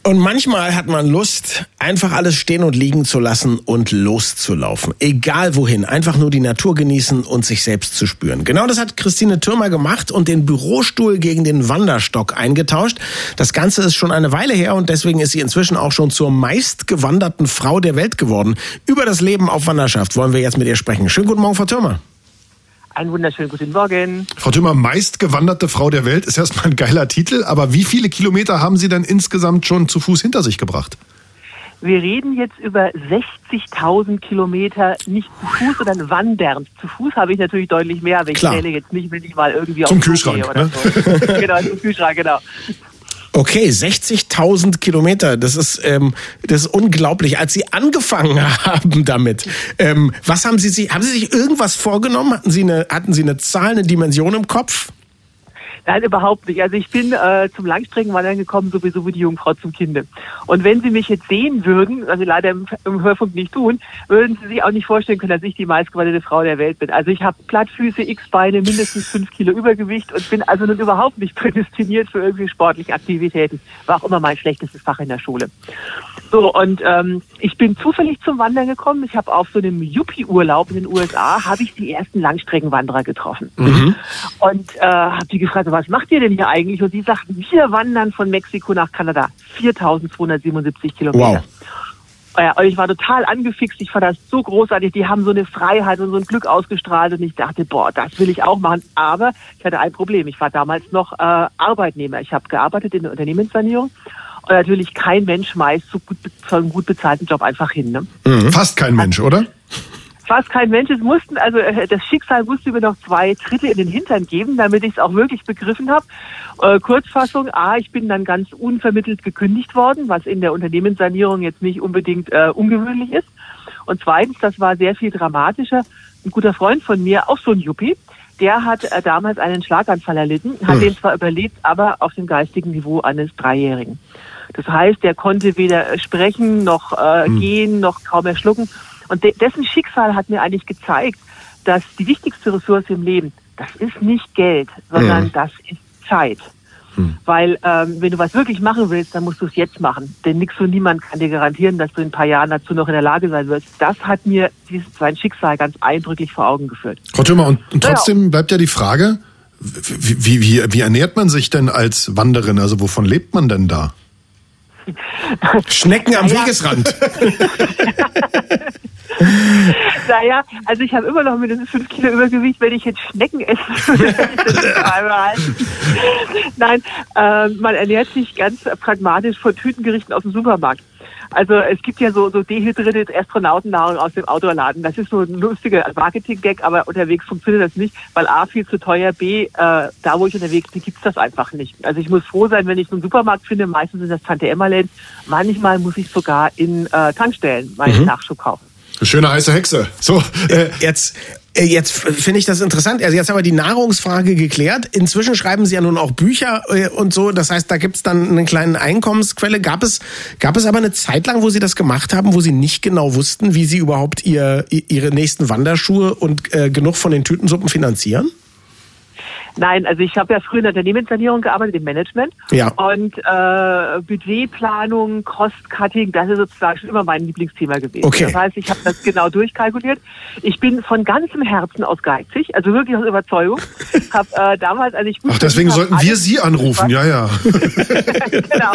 Und manchmal hat man Lust, einfach alles stehen und liegen zu lassen und loszulaufen. Egal wohin, einfach nur die Natur genießen und sich selbst zu spüren. Genau das hat Christine Thürmer gemacht und den Bürostuhl gegen den Wanderstock eingetauscht. Das Ganze ist schon eine Weile her und deswegen ist sie inzwischen auch schon zur meistgewanderten Frau der Welt geworden. Über das Leben auf Wanderschaft wollen wir jetzt mit ihr sprechen. Schönen guten Morgen, Frau Thürmer. Einen wunderschönen guten Morgen. Frau Thürmer, meistgewanderte Frau der Welt ist erstmal ein geiler Titel, aber wie viele Kilometer haben Sie denn insgesamt schon zu Fuß hinter sich gebracht? Wir reden jetzt über sechzigtausend Kilometer, nicht zu Fuß, sondern wandernd. Zu Fuß habe ich natürlich deutlich mehr, aber ich Klar. zähle jetzt nicht, wenn ich mal irgendwie Zum auf den Kühlschrank, gehe oder ne? so. Genau, zum Kühlschrank, genau. Okay, sechzigtausend Kilometer, das ist, ähm, das ist unglaublich. Als Sie angefangen haben damit, ähm, was haben Sie sich, haben Sie sich irgendwas vorgenommen? Hatten Sie eine, hatten Sie eine Zahl, eine Dimension im Kopf? Nein, überhaupt nicht. Also ich bin äh, zum Langstreckenwandern gekommen, sowieso wie die Jungfrau zum Kinde. Und wenn Sie mich jetzt sehen würden, also leider im, im Hörfunk nicht tun, würden Sie sich auch nicht vorstellen können, dass ich die meistgewanderte Frau der Welt bin. Also ich habe Plattfüße, X-Beine, mindestens fünf Kilo Übergewicht und bin also nun überhaupt nicht prädestiniert für irgendwie sportliche Aktivitäten. War auch immer mein schlechtestes Fach in der Schule. So, und ähm, ich bin zufällig zum Wandern gekommen. Ich habe auf so einem Yuppie-Urlaub in den U S A, habe ich die ersten Langstreckenwanderer getroffen. Mhm. Und äh, habe die gefragt, was macht ihr denn hier eigentlich? Und die sagten, wir wandern von Mexiko nach Kanada. viertausendzweihundertsiebenundsiebzig Kilometer. Wow. Ja, und ich war total angefixt. Ich fand das so großartig. Die haben so eine Freiheit und so ein Glück ausgestrahlt. Und ich dachte, boah, das will ich auch machen. Aber ich hatte ein Problem. Ich war damals noch äh, Arbeitnehmer. Ich habe gearbeitet in der Unternehmenssanierung. Und natürlich kein Mensch schmeißt so gut, so einen gut bezahlten Job einfach hin. Ne? Mhm. Fast kein Mensch, oder? Fast kein Mensch. Es mussten, also das Schicksal musste mir noch zwei Tritte in den Hintern geben, damit ich es auch wirklich begriffen habe. Äh, Kurzfassung, A, ich bin dann ganz unvermittelt gekündigt worden, was in der Unternehmenssanierung jetzt nicht unbedingt äh, ungewöhnlich ist. Und zweitens, das war sehr viel dramatischer, ein guter Freund von mir, auch so ein Yuppie, der hat äh, damals einen Schlaganfall erlitten, hat hm. den zwar überlebt, aber auf dem geistigen Niveau eines Dreijährigen. Das heißt, der konnte weder sprechen, noch äh, hm. gehen, noch kaum mehr schlucken. Und de- dessen Schicksal hat mir eigentlich gezeigt, dass die wichtigste Ressource im Leben, das ist nicht Geld, sondern hm. das ist Zeit. Hm. Weil ähm, wenn du was wirklich machen willst, dann musst du es jetzt machen. Denn nix und niemand kann dir garantieren, dass du in ein paar Jahren dazu noch in der Lage sein wirst. Das hat mir dieses sein Schicksal ganz eindrücklich vor Augen geführt. Frau Thürmer, und, und trotzdem bleibt ja die Frage, wie, wie, wie, wie ernährt man sich denn als Wanderin? Also wovon lebt man denn da? Schnecken am naja. Wegesrand. Naja, also ich habe immer noch mindestens fünf Kilo Übergewicht, wenn ich jetzt Schnecken essen würde. Nein, äh, man ernährt sich ganz pragmatisch von Tütengerichten aus dem Supermarkt. Also es gibt ja so, so dehydrierte Astronautennahrung aus dem Autoladen. Das ist so ein lustiger Marketing-Gag, aber unterwegs funktioniert das nicht, weil A, viel zu teuer, B, äh, da wo ich unterwegs bin, gibt's das einfach nicht. Also ich muss froh sein, wenn ich so einen Supermarkt finde, meistens sind das Tante-Emma-Läden. Manchmal muss ich sogar in äh, Tankstellen meinen mhm. Nachschub kaufen. Schöne heiße Hexe. So, äh, jetzt... Jetzt finde ich das interessant. Also jetzt haben wir die Nahrungsfrage geklärt. Inzwischen schreiben Sie ja nun auch Bücher und so. Das heißt, da gibt's dann eine kleine Einkommensquelle. Gab es, gab es aber eine Zeit lang, wo Sie das gemacht haben, wo Sie nicht genau wussten, wie Sie überhaupt ihr, Ihre nächsten Wanderschuhe und äh, genug von den Tütensuppen finanzieren? Nein, also ich habe ja früher in der Unternehmenssanierung gearbeitet, im Management. Ja. Und äh, Budgetplanung, Cost-Cutting, das ist sozusagen schon immer mein Lieblingsthema gewesen. Okay. Das heißt, ich habe das genau durchkalkuliert. Ich bin von ganzem Herzen aus geizig, also wirklich aus Überzeugung. Hab äh, damals, als ich Ach, deswegen hab, sollten wir Sie anrufen, ja, ja. Genau.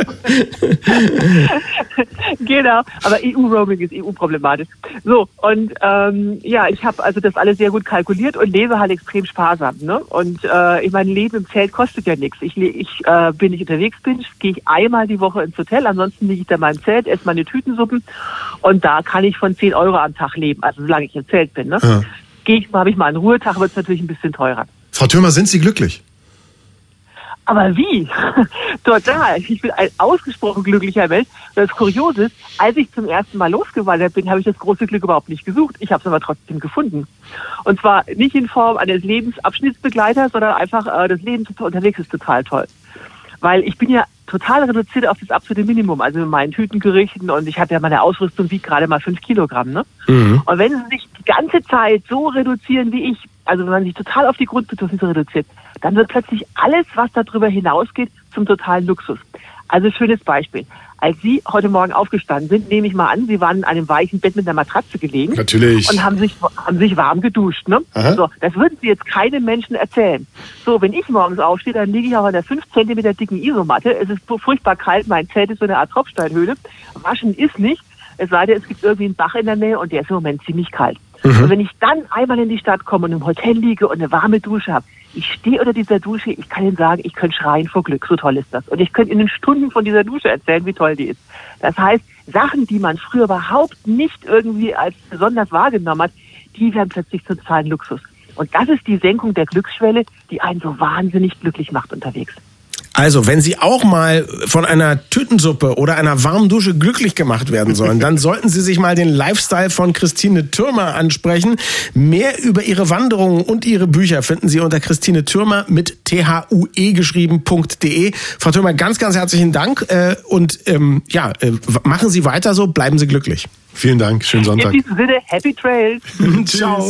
Genau, aber E U-Roaming ist E U-problematisch. So, und ähm, ja, ich habe also das alles sehr gut kalkuliert und lebe halt extrem sparsam, ne? Und äh, ich mein Leben im Zelt kostet ja nichts. Ich, ich äh, bin ich unterwegs bin, gehe ich einmal die Woche ins Hotel, ansonsten liege ich da in meinem Zelt, esse meine Tütensuppen und da kann ich von zehn Euro am Tag leben, also solange ich im Zelt bin. Ne? Ja. Gehe ich, habe ich mal einen Ruhetag, wird es natürlich ein bisschen teurer. Frau Thürmer, sind Sie glücklich? Aber wie? Total. Ich bin ein ausgesprochen glücklicher Mensch. Das Kuriose ist, als ich zum ersten Mal losgewandert bin, habe ich das große Glück überhaupt nicht gesucht. Ich habe es aber trotzdem gefunden. Und zwar nicht in Form eines Lebensabschnittsbegleiters, sondern einfach, äh, das Leben unterwegs ist total toll. Weil ich bin ja total reduziert auf das absolute Minimum, also mit meinen Tütengerichten und ich habe ja meine Ausrüstung wiegt gerade mal fünf Kilogramm, ne? Mhm. Und wenn sie sich die ganze Zeit so reduzieren wie ich, also wenn man sich total auf die Grundbedürfnisse reduziert, dann wird plötzlich alles, was darüber hinausgeht, zum totalen Luxus. Also schönes Beispiel. Als Sie heute Morgen aufgestanden sind, nehme ich mal an, Sie waren in einem weichen Bett mit einer Matratze gelegen. Natürlich. Und haben sich, haben sich warm geduscht. Ne? So, das würden Sie jetzt keinem Menschen erzählen. So, wenn ich morgens aufstehe, dann liege ich auf einer fünf Zentimeter dicken Isomatte. Es ist furchtbar kalt, mein Zelt ist so eine Art Tropfsteinhöhle. Waschen ist nicht, es sei denn, es gibt irgendwie einen Bach in der Nähe und der ist im Moment ziemlich kalt. Mhm. Und wenn ich dann einmal in die Stadt komme und im Hotel liege und eine warme Dusche habe, ich stehe unter dieser Dusche, ich kann Ihnen sagen, ich könnte schreien vor Glück, so toll ist das. Und ich könnte Ihnen Stunden von dieser Dusche erzählen, wie toll die ist. Das heißt, Sachen, die man früher überhaupt nicht irgendwie als besonders wahrgenommen hat, die werden plötzlich zum totalen Luxus. Und das ist die Senkung der Glücksschwelle, die einen so wahnsinnig glücklich macht unterwegs. Also, wenn Sie auch mal von einer Tütensuppe oder einer warmen Dusche glücklich gemacht werden sollen, dann sollten Sie sich mal den Lifestyle von Christine Thürmer ansprechen. Mehr über ihre Wanderungen und ihre Bücher finden Sie unter Christine Thürmer mit T H U E geschrieben.de. Frau Thürmer, ganz, ganz herzlichen Dank äh, und ähm, ja, äh, machen Sie weiter so, bleiben Sie glücklich. Vielen Dank, schönen Sonntag. In diesem Sinne, Happy Trails. Ciao.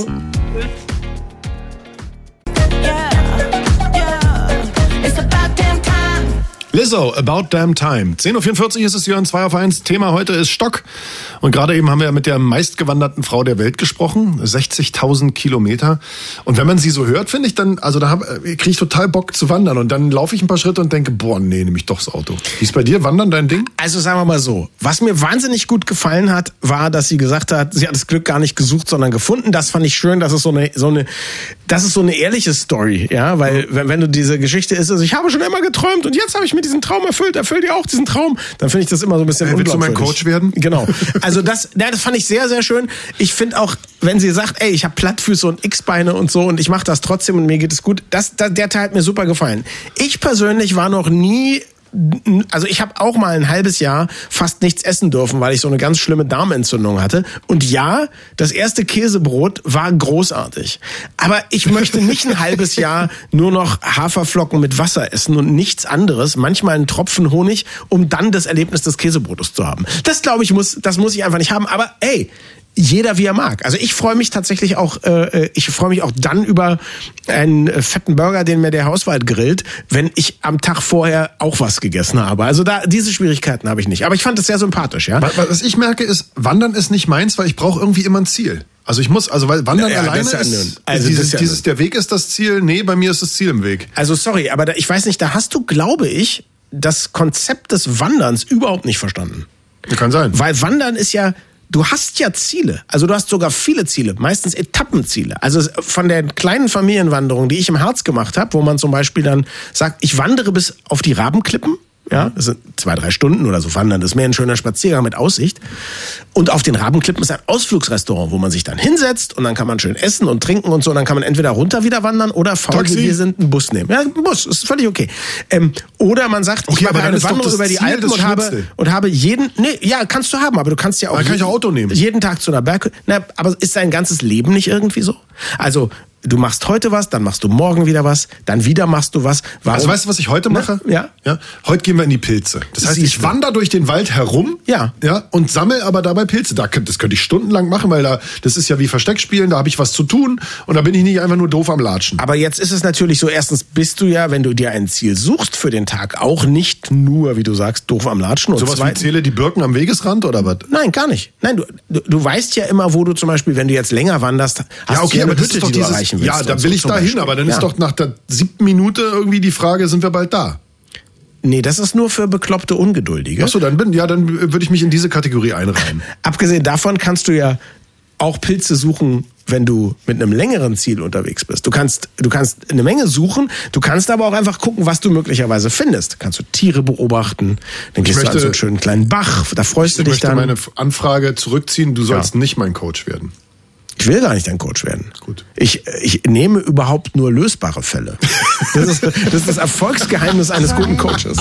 Lizzo, About Damn Time. zehn Uhr vierundvierzig ist es hier an zwei auf eins. Thema heute ist Stock. Und gerade eben haben wir mit der meistgewanderten Frau der Welt gesprochen. sechzigtausend Kilometer. Und wenn man sie so hört, finde ich dann, also da kriege ich total Bock zu wandern. Und dann laufe ich ein paar Schritte und denke, boah, nee, nehme ich doch das Auto. Wie ist bei dir? Wandern dein Ding? Also sagen wir mal so, was mir wahnsinnig gut gefallen hat, war, dass sie gesagt hat, sie hat das Glück gar nicht gesucht, sondern gefunden. Das fand ich schön, das ist so eine, so eine, das ist so eine ehrliche Story, ja, weil wenn, wenn du diese Geschichte ist, also ich habe schon immer geträumt und jetzt habe ich mir diesen Traum erfüllt, erfüllt ihr auch diesen Traum, dann finde ich das immer so ein bisschen hey, willst du mein unglaubwürdig. Coach werden? Genau. Also das, ja, das fand ich sehr, sehr schön. Ich finde auch, wenn sie sagt, ey, ich habe Plattfüße und X-Beine und so und ich mache das trotzdem und mir geht es gut, das, das, der Teil hat mir super gefallen. Ich persönlich war noch nie, also ich habe auch mal ein halbes Jahr fast nichts essen dürfen, weil ich so eine ganz schlimme Darmentzündung hatte. Und ja, das erste Käsebrot war großartig. Aber ich möchte nicht ein halbes Jahr nur noch Haferflocken mit Wasser essen und nichts anderes, manchmal einen Tropfen Honig, um dann das Erlebnis des Käsebrotes zu haben. Das glaube ich, muss, das muss ich einfach nicht haben. Aber ey, jeder wie er mag. Also ich freue mich tatsächlich auch, äh, ich freue mich auch dann über einen äh, fetten Burger, den mir der Hauswald grillt, wenn ich am Tag vorher auch was gegessen habe. Also da diese Schwierigkeiten habe ich nicht. Aber ich fand es sehr sympathisch, ja. Was ich merke ist, Wandern ist nicht meins, weil ich brauche irgendwie immer ein Ziel. Also ich muss, also weil Wandern ja, alleine ist, ja ist, also dieses, ist ja dieses der Weg ist das Ziel. Nee, bei mir ist das Ziel im Weg. Also sorry, aber da, ich weiß nicht, da hast du, glaube ich, das Konzept des Wanderns überhaupt nicht verstanden. Kann sein. Weil Wandern ist ja, du hast ja Ziele. Also du hast sogar viele Ziele, meistens Etappenziele. Also von der kleinen Familienwanderung, die ich im Harz gemacht habe, wo man zum Beispiel dann sagt, ich wandere bis auf die Rabenklippen. Ja, das sind zwei, drei Stunden oder so wandern. Das ist mehr ein schöner Spaziergang mit Aussicht. Und auf den Rabenklippen ist ein Ausflugsrestaurant, wo man sich dann hinsetzt und dann kann man schön essen und trinken und so. Und dann kann man entweder runter wieder wandern oder faul wie wir sind einen Bus nehmen. Ja, ein Bus, ist völlig okay. Ähm, oder man sagt, okay, ich mache eine Wanderung über die Ziel Alpen und habe, und habe jeden, nee, ja, kannst du haben, aber du kannst ja auch, dann kann ich auch Auto nehmen. jeden Tag zu einer Berg, na, aber ist dein ganzes Leben nicht irgendwie so? Also, du machst heute was, dann machst du morgen wieder was, dann wieder machst du was. Warum? Also weißt du, was ich heute mache? Na, ja. ja. Heute gehen wir in die Pilze. Das heißt, Siehst ich du. wandere durch den Wald herum Ja. Ja, und sammle aber dabei Pilze. Da, das könnte ich stundenlang machen, weil da das ist ja wie Versteckspielen, da habe ich was zu tun und da bin ich nicht einfach nur doof am Latschen. Aber jetzt ist es natürlich so, erstens bist du ja, wenn du dir ein Ziel suchst für den Tag, auch nicht nur, wie du sagst, doof am Latschen. Und Sowas wie zweitens, zähle die Birken am Wegesrand oder was? nein, gar nicht. Nein, du, du, du weißt ja immer, wo du zum Beispiel, wenn du jetzt länger wanderst, hast Ja, okay, du ja aber eine das Hütte, ist doch die du dieses, erreichen willst. ja, da und will so ich zum da hin, Beispiel. aber dann Ja. ist doch nach der siebten Minute irgendwie die Frage, sind wir bald da? Nee, das ist nur für bekloppte Ungeduldige. Achso, dann bin, ja, dann würde ich mich in diese Kategorie einreihen. Abgesehen davon kannst du ja auch Pilze suchen, wenn du mit einem längeren Ziel unterwegs bist. Du kannst, du kannst eine Menge suchen, du kannst aber auch einfach gucken, was du möglicherweise findest. Kannst du Tiere beobachten, dann gehst möchte, du an so einen schönen kleinen Bach, da freust du Ich dich möchte dann. meine Anfrage zurückziehen, du sollst Ja. nicht mein Coach werden. Ich will gar nicht dein Coach werden. Gut. Ich, ich nehme überhaupt nur lösbare Fälle. Das ist das, ist das Erfolgsgeheimnis eines guten Coaches.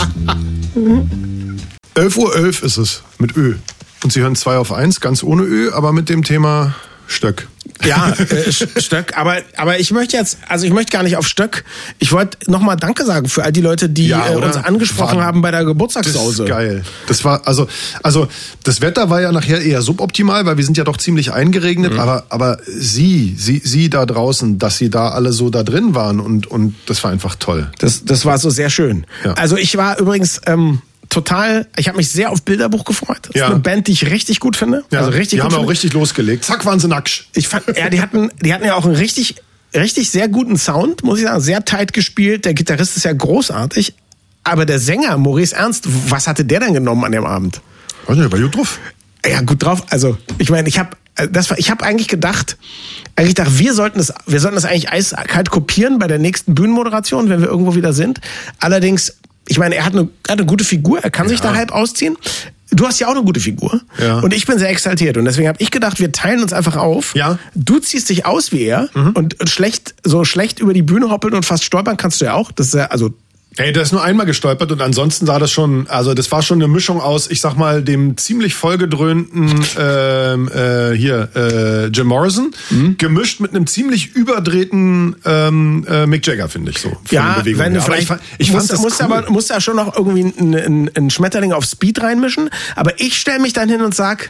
elf Uhr elf ist es, mit Ö. Und Sie hören zwei auf eins, ganz ohne Ö, aber mit dem Thema Stöck. Ja, äh, Stöck, aber aber ich möchte jetzt, also ich möchte gar nicht auf Stöck. Ich wollte nochmal Danke sagen für all die Leute, die Ja, äh, oder? uns angesprochen War- haben bei der Das Geburtstagssause. ist geil. Das war, also, also, das Wetter war ja nachher eher suboptimal, weil wir sind ja doch ziemlich eingeregnet, Mhm. aber, aber Sie, Sie, Sie da draußen, dass Sie da alle so da drin waren und, und das war einfach toll. Das, das war so sehr schön. Ja. Also ich war übrigens ähm, total, ich habe mich sehr auf Bilderbuch gefreut. Das Ja. ist eine Band, die ich richtig gut finde. Ja, also richtig die gut haben finde. auch richtig losgelegt. Zack, waren sie nackt. Ich fand, ja, die hatten, die hatten ja auch einen richtig, richtig sehr guten Sound, muss ich sagen. Sehr tight gespielt. Der Gitarrist ist ja großartig. Aber der Sänger, Maurice Ernst, was hatte der denn genommen an dem Abend? Weiß nicht, war gut drauf. Ja, gut drauf. Also, ich meine, ich habe das war, ich habe eigentlich gedacht, eigentlich gedacht, wir sollten es, wir sollten das eigentlich eiskalt kopieren bei der nächsten Bühnenmoderation, wenn wir irgendwo wieder sind. Allerdings, ich meine, er hat eine, er hat eine gute Figur, er kann sich da halb ausziehen. Du hast ja auch eine gute Figur. Ja. Und ich bin sehr exaltiert. Und deswegen habe ich gedacht, wir teilen uns einfach auf. Ja. Du ziehst dich aus wie er mhm. und schlecht, so schlecht über die Bühne hoppeln und fast stolpern kannst du ja auch. Das ist ja, also, Ey, der ist nur einmal gestolpert und ansonsten sah das schon, also das war schon eine Mischung aus, ich sag mal, dem ziemlich vollgedröhnten ähm, äh, hier äh, Jim Morrison, mhm. gemischt mit einem ziemlich überdrehten ähm, äh, Mick Jagger, finde ich so. Von ja, den Bewegungen wenn du her. vielleicht, aber ich, ich musst, fand das musst cool. aber musst ja schon noch irgendwie einen ein Schmetterling auf Speed reinmischen. Aber ich stelle mich dann hin und sag,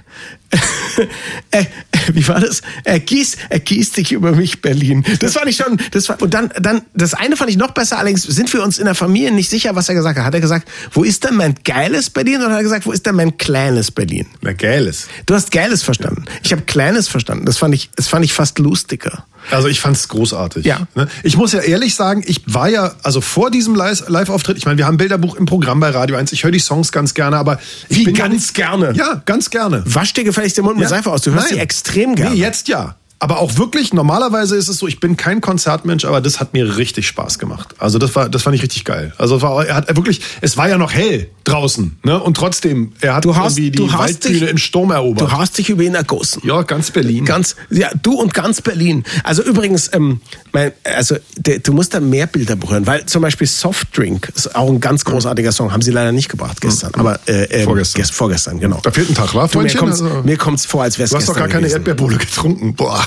äh, wie war das? Er gießt, er gießt dich über mich, Berlin. Das fand ich schon. Das war, und dann, dann, das eine fand ich noch besser. Allerdings sind wir uns in der Familie nicht sicher, was er gesagt hat. Hat er gesagt, wo ist denn mein geiles Berlin? Oder hat er gesagt, wo ist denn mein kleines Berlin? Na, geiles. Du hast geiles verstanden. Ich habe kleines verstanden. Das fand ich, das fand ich fast lustiger. Also ich fand's großartig. Ja. Ich muss ja ehrlich sagen, ich war ja, also vor diesem Live-Auftritt, ich meine, wir haben Bilderbuch im Programm bei Radio eins, ich höre die Songs ganz gerne, aber ich Wie, bin ganz ja, gerne? Ja, ganz gerne. Wasch dir gefälligst den Mund mit Ja. Seife aus. Du hörst Nein. die extrem gerne. Nee, jetzt ja. Aber auch wirklich, normalerweise ist es so, ich bin kein Konzertmensch, aber das hat mir richtig Spaß gemacht. Also das war, das fand ich richtig geil. Also es war, er hat wirklich, es war ja noch hell draußen, ne? Und trotzdem, er hat Du hast- irgendwie du die hast Waldbühne dich- im Sturm erobert. Du hast dich über ihn ergossen. Ja, ganz Berlin. Ganz, ja, du und ganz Berlin. Also übrigens, ähm, mein, also de, du musst da mehr Bilderbuch hören, weil zum Beispiel Softdrink ist auch ein ganz großartiger Song, haben sie leider nicht gebracht gestern, aber äh, ähm, Vorgestern. gest- vorgestern, genau. Da fehlt ein Tag, war Du, mir Freundchen? kommt's, Also- mir kommt's vor, als wär's Du hast doch gestern gar keine gewesen. Erdbeerbohle getrunken. Boah.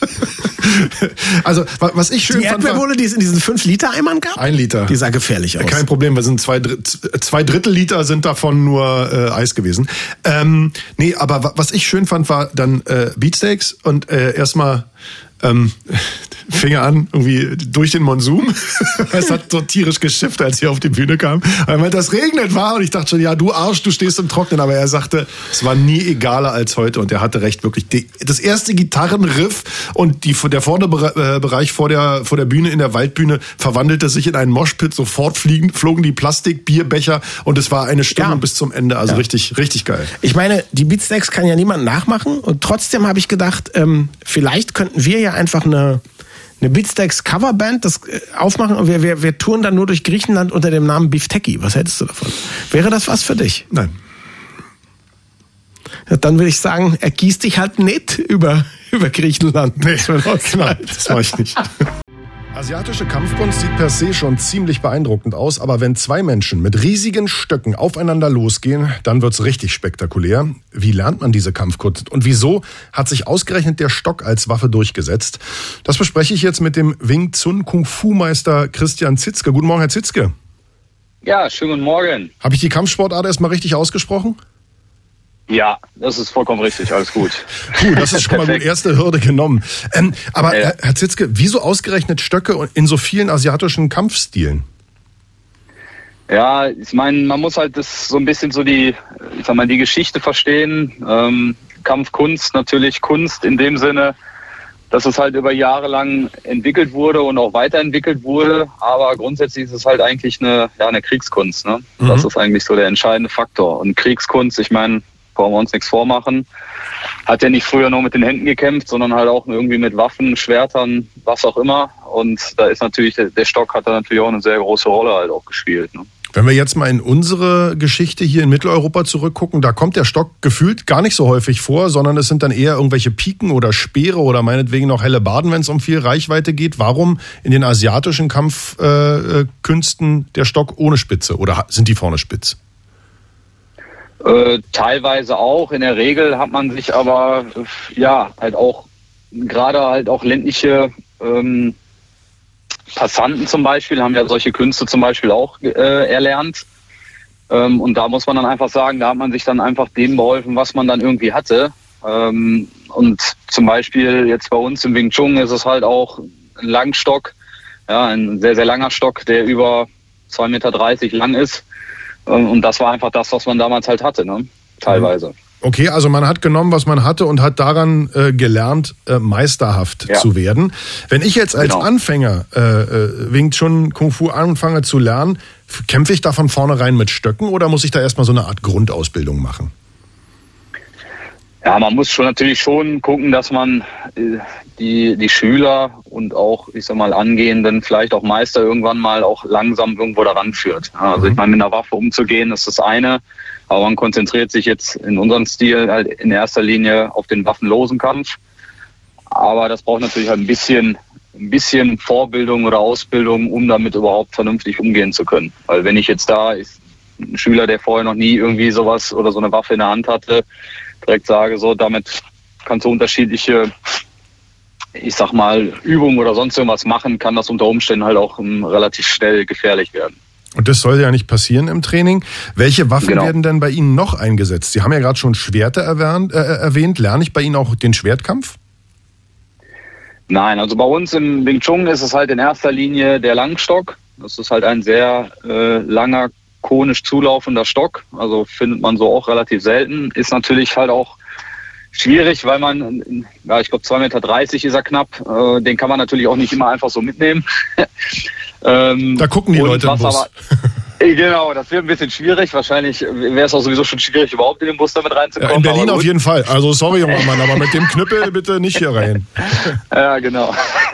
Also, wa- was ich schön Die fand, war Erdbeerbohle, die es in diesen fünf Liter Eimern gab? ein Liter. Die sah gefährlich aus. Kein Problem, wir sind zwei, Dritt, zwei Drittel Liter sind davon nur äh, Eis gewesen. Ähm, nee, aber wa- was ich schön fand, war dann äh, Beatsteaks und äh, erstmal ähm, fing er an, irgendwie durch den Monsum. Es hat so tierisch geschifft, als ich auf die Bühne kam. Weil man das regnet war und ich dachte schon, ja, du Arsch, du stehst im Trocknen. Aber er sagte, es war nie egaler als heute und er hatte recht, wirklich. Die, das erste Gitarrenriff und die, der vordere Bere- Bereich vor der, vor der Bühne in der Waldbühne verwandelte sich in einen Moshpit. Sofort fliegen, flogen die Plastikbierbecher und es war eine Stimmung Ja. bis zum Ende. Also Ja. richtig, richtig geil. Ich meine, die Beatsteaks kann ja niemand nachmachen und trotzdem habe ich gedacht, ähm, vielleicht könnten wir ja einfach eine, eine Beatsteaks Coverband das äh, aufmachen und wir, wir, wir touren dann nur durch Griechenland unter dem Namen Beefteki. Was hältst du davon? Wäre das was für dich? Nein. Ja, dann würde ich sagen, ergieß dich halt nicht über, über Griechenland. Nee, Das wäre genau, das mache ich nicht. Asiatische Kampfkunst sieht per se schon ziemlich beeindruckend aus, aber wenn zwei Menschen mit riesigen Stöcken aufeinander losgehen, dann wird's richtig spektakulär. Wie lernt man diese Kampfkunst und wieso hat sich ausgerechnet der Stock als Waffe durchgesetzt? Das bespreche ich jetzt mit dem Wing Chun Kung Fu Meister Christian Zitzke. Guten Morgen, Herr Zitzke. Ja, schönen guten Morgen. Habe ich die Kampfsportart erstmal richtig ausgesprochen? Ja, das ist vollkommen richtig, alles gut. Puh, das ist schon mal gut, erste Hürde genommen. Ähm, aber Ja. Herr, Herr Zitzke, wieso ausgerechnet Stöcke in so vielen asiatischen Kampfstilen? Ja, ich meine, man muss halt das so ein bisschen so die, ich sag mal, die Geschichte verstehen. Ähm, Kampfkunst, natürlich Kunst in dem Sinne, dass es halt über Jahre lang entwickelt wurde und auch weiterentwickelt wurde. Aber grundsätzlich ist es halt eigentlich eine, ja, eine Kriegskunst. Ne? Mhm. Das ist eigentlich so der entscheidende Faktor. Und Kriegskunst, ich meine, brauchen wir uns nichts vormachen, hat ja nicht früher nur mit den Händen gekämpft, sondern halt auch irgendwie mit Waffen, Schwertern, was auch immer. Und da ist natürlich, der Stock hat da natürlich auch eine sehr große Rolle halt auch gespielt. Ne? Wenn wir jetzt mal in unsere Geschichte hier in Mitteleuropa zurückgucken, da kommt der Stock gefühlt gar nicht so häufig vor, sondern es sind dann eher irgendwelche Piken oder Speere oder meinetwegen noch Hellebarden, wenn es um viel Reichweite geht. Warum in den asiatischen Kampfkünsten äh, der Stock ohne Spitze oder sind die vorne spitz? Äh, teilweise auch. In der Regel hat man sich aber, äh, ja, halt auch, gerade halt auch ländliche ähm, Passanten zum Beispiel, haben ja solche Künste zum Beispiel auch äh, erlernt. Ähm, und da muss man dann einfach sagen, da hat man sich dann einfach dem geholfen, was man dann irgendwie hatte. Ähm, und zum Beispiel jetzt bei uns im Wing Chun ist es halt auch ein Langstock, ja, ein sehr, sehr langer Stock, der über zwei Meter dreißig lang ist. Und das war einfach das, was man damals halt hatte, ne? Teilweise. Okay, also man hat genommen, was man hatte und hat daran äh, gelernt, äh, meisterhaft ja. zu werden. Wenn ich jetzt als genau. Anfänger äh, äh, Wing Chun Kung Fu anfange zu lernen, kämpfe ich da von vornherein mit Stöcken oder muss ich da erstmal so eine Art Grundausbildung machen? Ja, man muss schon natürlich schon gucken, dass man äh, die, die Schüler und auch, ich sag mal, Angehenden, vielleicht auch Meister irgendwann mal auch langsam irgendwo daran führt. Also mhm. ich meine, mit einer Waffe umzugehen, ist das eine, aber man konzentriert sich jetzt in unserem Stil halt in erster Linie auf den waffenlosen Kampf. Aber das braucht natürlich halt ein bisschen, ein bisschen Vorbildung oder Ausbildung, um damit überhaupt vernünftig umgehen zu können. Weil wenn ich jetzt da, ist ein Schüler, der vorher noch nie irgendwie sowas oder so eine Waffe in der Hand hatte, direkt sage, so, damit kannst du unterschiedliche, ich sag mal, Übungen oder sonst irgendwas machen, kann das unter Umständen halt auch um, relativ schnell gefährlich werden. Und das soll ja nicht passieren im Training. Welche Waffen genau. werden denn bei Ihnen noch eingesetzt? Sie haben ja gerade schon Schwerter erwähnt, äh, erwähnt. Lerne ich bei Ihnen auch den Schwertkampf? Nein, also bei uns im Wing Chun ist es halt in erster Linie der Langstock. Das ist halt ein sehr äh, langer, konisch zulaufender Stock. Also findet man so auch relativ selten. Ist natürlich halt auch schwierig, weil man, ja, ich glaube zwei Meter dreißig ist er knapp. Äh, den kann man natürlich auch nicht immer einfach so mitnehmen. ähm, da gucken die Leute im Bus. Aber, genau, das wird ein bisschen schwierig. Wahrscheinlich wäre es auch sowieso schon schwierig, überhaupt in den Bus damit reinzukommen. Ja, in Berlin auf jeden Fall. Also sorry, junger Mann, aber mit dem Knüppel bitte nicht hier rein. Ja, genau.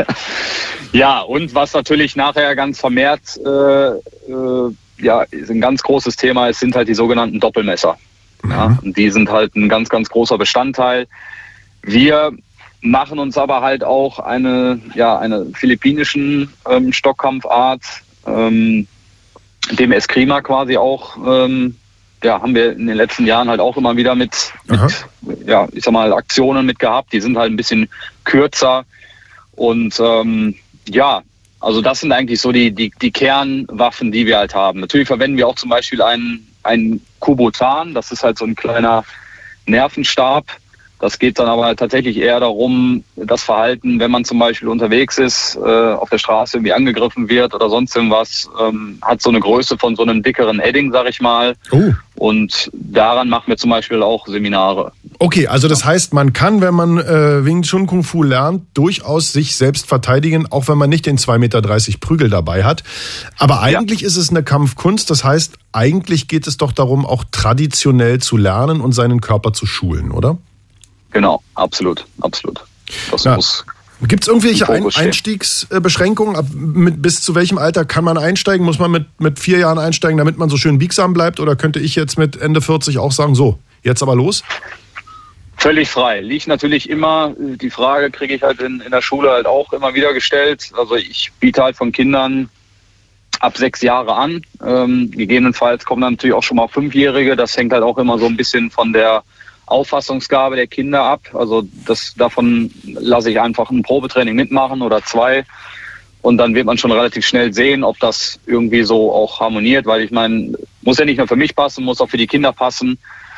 Ja, und was natürlich nachher ganz vermehrt äh, äh, ja, ist ein ganz großes Thema ist, sind halt die sogenannten Doppelmesser. Ja, und die sind halt ein ganz, ganz großer Bestandteil. Wir machen uns aber halt auch eine, ja, eine philippinischen ähm, Stockkampfart, ähm, dem Eskrima quasi auch, ähm, ja, haben wir in den letzten Jahren halt auch immer wieder mit, mit ja, ich sag mal, Aktionen mit gehabt. Die sind halt ein bisschen kürzer und ähm, ja, also das sind eigentlich so die, die, die Kernwaffen, die wir halt haben. Natürlich verwenden wir auch zum Beispiel einen, einen Kubotan, das ist halt so ein kleiner Nervenstab. Das geht dann aber halt tatsächlich eher darum, das Verhalten, wenn man zum Beispiel unterwegs ist, äh, auf der Straße irgendwie angegriffen wird oder sonst irgendwas, ähm, hat so eine Größe von so einem dickeren Edding, sag ich mal. Oh. Und daran machen wir zum Beispiel auch Seminare. Okay, also das heißt, man kann, wenn man äh, Wing Chun Kung Fu lernt, durchaus sich selbst verteidigen, auch wenn man nicht den zwei Meter dreißig Prügel dabei hat. Aber eigentlich ja. ist es eine Kampfkunst, das heißt, eigentlich geht es doch darum, auch traditionell zu lernen und seinen Körper zu schulen, oder? Genau, absolut, absolut. Das ja. muss Gibt es irgendwelche Ein- Einstiegsbeschränkungen? Ab, mit, bis zu welchem Alter kann man einsteigen? Muss man mit, mit vier Jahren einsteigen, damit man so schön biegsam bleibt? Oder könnte ich jetzt mit Ende vierzig auch sagen, so, jetzt aber los? Völlig frei. Liegt natürlich immer, die Frage kriege ich halt in, in der Schule halt auch immer wieder gestellt. Also ich biete halt von Kindern ab sechs Jahre an. Ähm, gegebenenfalls kommen dann natürlich auch schon mal Fünfjährige. Das hängt halt auch immer so ein bisschen von der Auffassungsgabe der Kinder ab. Also das davon lasse ich einfach ein Probetraining mitmachen oder zwei. Und dann wird man schon relativ schnell sehen, ob das irgendwie so auch harmoniert. Weil ich meine, muss ja nicht nur für mich passen, muss auch für die Kinder passen.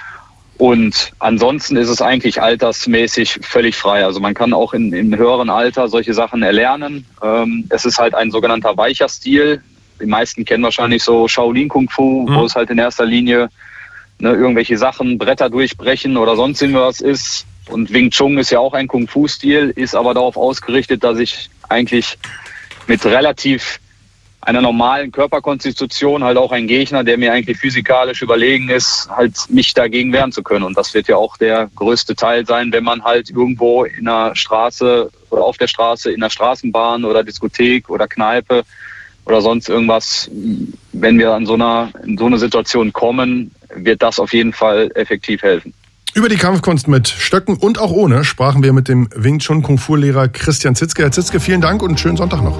Und ansonsten ist es eigentlich altersmäßig völlig frei. Also man kann auch in, im höheren Alter solche Sachen erlernen. Ähm, es ist halt ein sogenannter weicher Stil. Die meisten kennen wahrscheinlich so Shaolin Kung Fu, mhm. wo es halt in erster Linie ne, irgendwelche Sachen, Bretter durchbrechen oder sonst irgendwas ist. Und Wing Chun ist ja auch ein Kung Fu Stil, ist aber darauf ausgerichtet, dass ich eigentlich mit relativ einer normalen Körperkonstitution halt auch ein Gegner, der mir eigentlich physikalisch überlegen ist, halt mich dagegen wehren zu können. Und das wird ja auch der größte Teil sein, wenn man halt irgendwo in einer Straße oder auf der Straße, in einer Straßenbahn oder Diskothek oder Kneipe oder sonst irgendwas, wenn wir an so einer, in so eine Situation kommen, wird das auf jeden Fall effektiv helfen. Über die Kampfkunst mit Stöcken und auch ohne sprachen wir mit dem Wing Chun Kung Fu Lehrer Christian Zitzke. Herr Zitzke, vielen Dank und einen schönen Sonntag noch.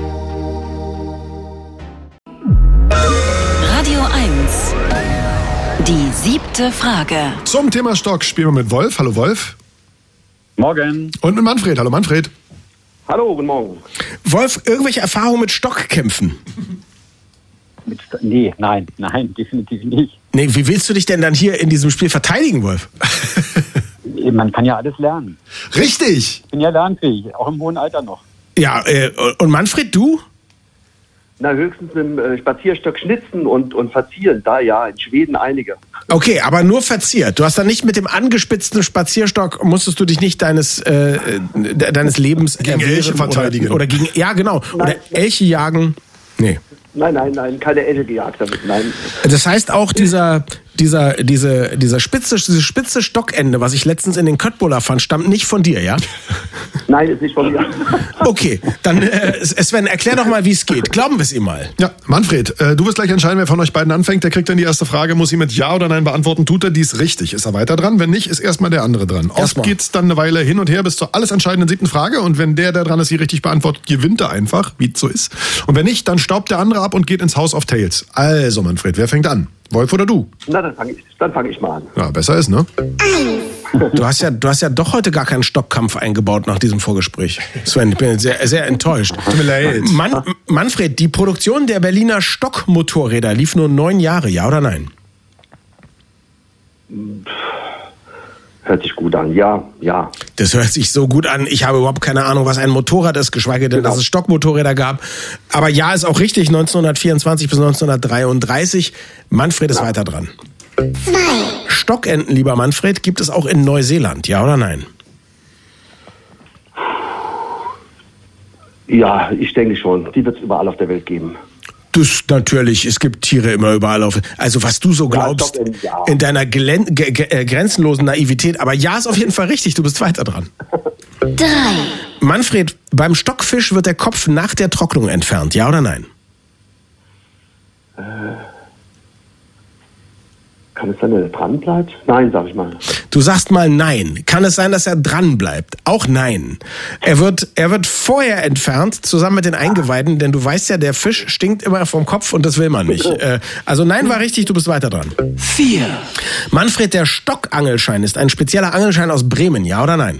Radio eins. Die siebte Frage. Zum Thema Stock spielen wir mit Wolf. Hallo Wolf. Morgen. Und mit Manfred. Hallo Manfred. Hallo, guten Morgen. Wolf, irgendwelche Erfahrungen mit Stockkämpfen? Mit Sto- nee, nein, nein, definitiv nicht. Nee, wie willst du dich denn dann hier in diesem Spiel verteidigen, Wolf? Man kann ja alles lernen. Richtig. Ich bin ja lernfähig, auch im hohen Alter noch. Ja, äh, und Manfred, du? Na, höchstens mit dem äh, Spazierstock schnitzen und, und verzieren. Da ja, in Schweden einige. Okay, aber nur verziert. Du hast dann nicht mit dem angespitzten Spazierstock, musstest du dich nicht deines, äh, de- deines Lebens Gegen Elche verteidigen. Oder, oder gegen, ja genau, Nein. oder Elche jagen. Nee. Nein, nein, nein, keine Elche gejagt damit, nein. Das heißt auch dieser, dieser, diese, dieser spitze, diese spitze Stockende, was ich letztens in den Köttbullar fand, stammt nicht von dir, ja? Nein, ist nicht von mir. Okay, dann äh, Sven, erklär doch mal, wie es geht. Glauben wir es ihm mal. Ja, Manfred, äh, du wirst gleich entscheiden, wer von euch beiden anfängt. Der kriegt dann die erste Frage, muss sie mit Ja oder Nein beantworten. Tut er dies richtig? Ist er weiter dran? Wenn nicht, ist erstmal der andere dran. Oft Erstmal. geht's dann eine Weile hin und her bis zur alles entscheidenden siebten Frage. Und wenn der, der dran ist, sie richtig beantwortet, gewinnt er einfach, wie es so ist. Und wenn nicht, dann staubt der andere ab und geht ins House of Tales. Also, Manfred, wer fängt an? Wolf oder du? Na, dann fange ich, dann fang ich mal an. Ja, besser ist, ne? Du hast ja, du hast ja doch heute gar keinen Stockkampf eingebaut nach diesem Vorgespräch. Sven, ich bin sehr, sehr enttäuscht. Tut mir leid. Man, Manfred, die Produktion der Berliner Stockmotorräder lief nur neun Jahre, ja oder nein? Hört sich gut an. Ja, ja. Das hört sich so gut an. Ich habe überhaupt keine Ahnung, was ein Motorrad ist, geschweige denn, Genau. dass es Stockmotorräder gab. Aber ja, ist auch richtig, neunzehnhundertvierundzwanzig bis neunzehnhundertdreiunddreißig. Manfred ist weiter dran. Stockenten, lieber Manfred, gibt es auch in Neuseeland, ja oder nein? Ja, ich denke schon. Die wird es überall auf der Welt geben. Das natürlich, es gibt Tiere immer überall auf. Also was du so glaubst, Ja, Stockenten, ja. in deiner glen- ge- ge- äh, grenzenlosen Naivität. Aber ja, ist auf jeden Fall richtig, du bist weiter dran. drei, Manfred, beim Stockfisch wird der Kopf nach der Trocknung entfernt, ja oder nein? Kann es sein, dass er dran bleibt? Nein, sag ich mal. Du sagst mal nein. Kann es sein, dass er dran bleibt? Auch nein. Er wird, er wird vorher entfernt, zusammen mit den Eingeweiden, denn du weißt ja, der Fisch stinkt immer vom Kopf und das will man nicht. Äh, also nein war richtig, du bist weiter dran. vier, Manfred, der Stockangelschein ist ein spezieller Angelschein aus Bremen, ja oder nein?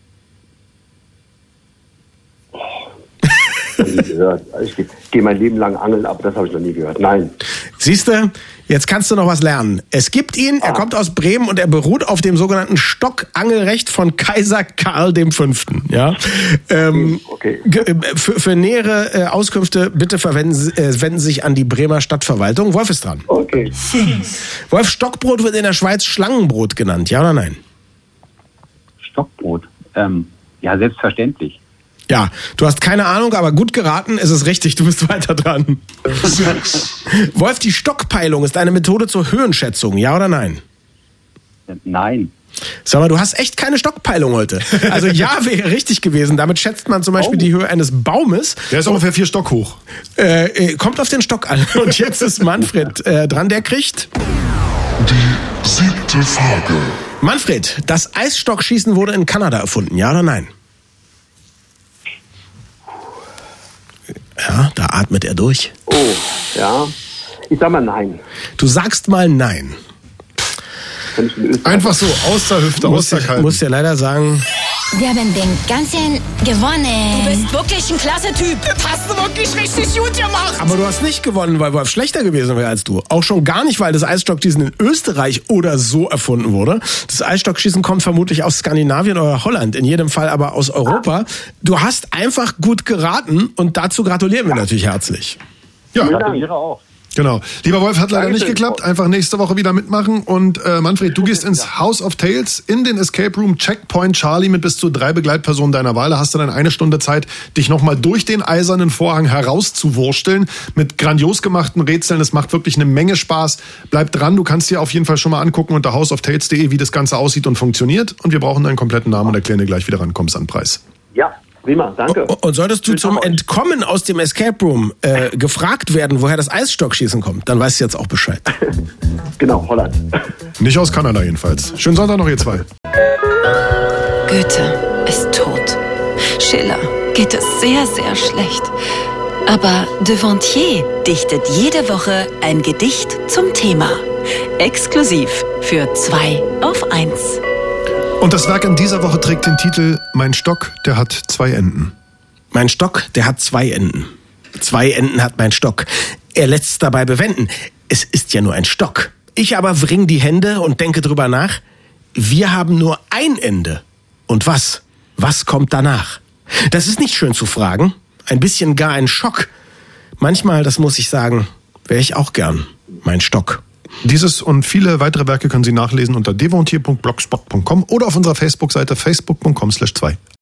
Noch nie gehört. Ich gehe geh mein Leben lang angeln, aber das habe ich noch nie gehört. Nein. Siehste, jetzt kannst du noch was lernen. Es gibt ihn, er kommt aus Bremen und er beruht auf dem sogenannten Stockangelrecht von Kaiser Karl der Fünfte. Ja? Ähm, Okay. ge- äh, für, für nähere äh, Auskünfte bitte verwenden, Sie- äh, wenden Sie sich an die Bremer Stadtverwaltung. Wolf ist dran. Okay. Wolf, Stockbrot wird in der Schweiz Schlangenbrot genannt, ja oder nein? Stockbrot. Ähm, ja, selbstverständlich. Ja, du hast keine Ahnung, aber gut geraten, es ist richtig, du bist weiter dran. Wolf, die Stockpeilung ist eine Methode zur Höhenschätzung, ja oder nein? Äh, Nein. Sag mal, du hast echt keine Stockpeilung heute. Also ja wäre richtig gewesen. Damit schätzt man zum Beispiel Oh. die Höhe eines Baumes. Der ist ungefähr vier Stock hoch. Äh, äh, kommt auf den Stock an. Und jetzt ist Manfred äh, dran, der kriegt. Die siebte Frage. Manfred, das Eisstockschießen wurde in Kanada erfunden, ja oder nein? Ja, da atmet er durch. Oh, ja. Ich sag mal nein. Du sagst mal nein. Wenn ich in Österreich Einfach so, aus der Hüfte, aus Muss der ich Kalten. muss dir leider sagen, Wir haben den ganzen gewonnen. Du bist wirklich ein klasse Typ. Das hast du wirklich richtig gut gemacht. aber du hast nicht gewonnen, weil Wolf schlechter gewesen wäre als du. Auch schon gar nicht, weil das Eisstockschießen in Österreich oder so erfunden wurde. Das Eisstockschießen kommt vermutlich aus Skandinavien oder Holland, in jedem Fall aber aus Europa. Du hast einfach gut geraten und dazu gratulieren wir natürlich herzlich. Ja, Gratuliere auch. genau. Lieber Wolf, hat leider nicht Dankeschön. geklappt. Einfach nächste Woche wieder mitmachen. Und äh, Manfred, du gehst ins House of Tales, in den Escape Room Checkpoint Charlie mit bis zu drei Begleitpersonen deiner Wahl. Da hast du dann eine Stunde Zeit, dich nochmal durch den eisernen Vorhang herauszuwursteln mit grandios gemachten Rätseln. Es macht wirklich eine Menge Spaß. Bleib dran, du kannst dir auf jeden Fall schon mal angucken unter house of tales punkt de, wie das Ganze aussieht und funktioniert. Und wir brauchen deinen kompletten Namen und erklären dir gleich, wie du rankommst an den Preis. Ja, prima, danke. Und solltest du Tschüss, zum euch. Entkommen aus dem Escape Room äh, gefragt werden, woher das Eisstockschießen kommt, dann weißt du jetzt auch Bescheid. Genau, Holland. Nicht aus Kanada jedenfalls. Schönen Sonntag noch, ihr zwei. Goethe ist tot. Schiller geht es sehr, sehr schlecht. Aber Devontier dichtet jede Woche ein Gedicht zum Thema. Exklusiv für zwei auf eins. Und das Werk in dieser Woche trägt den Titel Mein Stock, der hat zwei Enden. Mein Stock, der hat zwei Enden. Zwei Enden hat mein Stock. Er lässt's dabei bewenden. Es ist ja nur ein Stock. Ich aber wring die Hände und denke drüber nach. Wir haben nur ein Ende. Und was? Was kommt danach? Das ist nicht schön zu fragen. Ein bisschen gar ein Schock. Manchmal, das muss ich sagen, wäre ich auch gern mein Stock. Dieses und viele weitere Werke können Sie nachlesen unter devontier punkt blogspot punkt com oder auf unserer Facebook-Seite facebook punkt com slash zwei.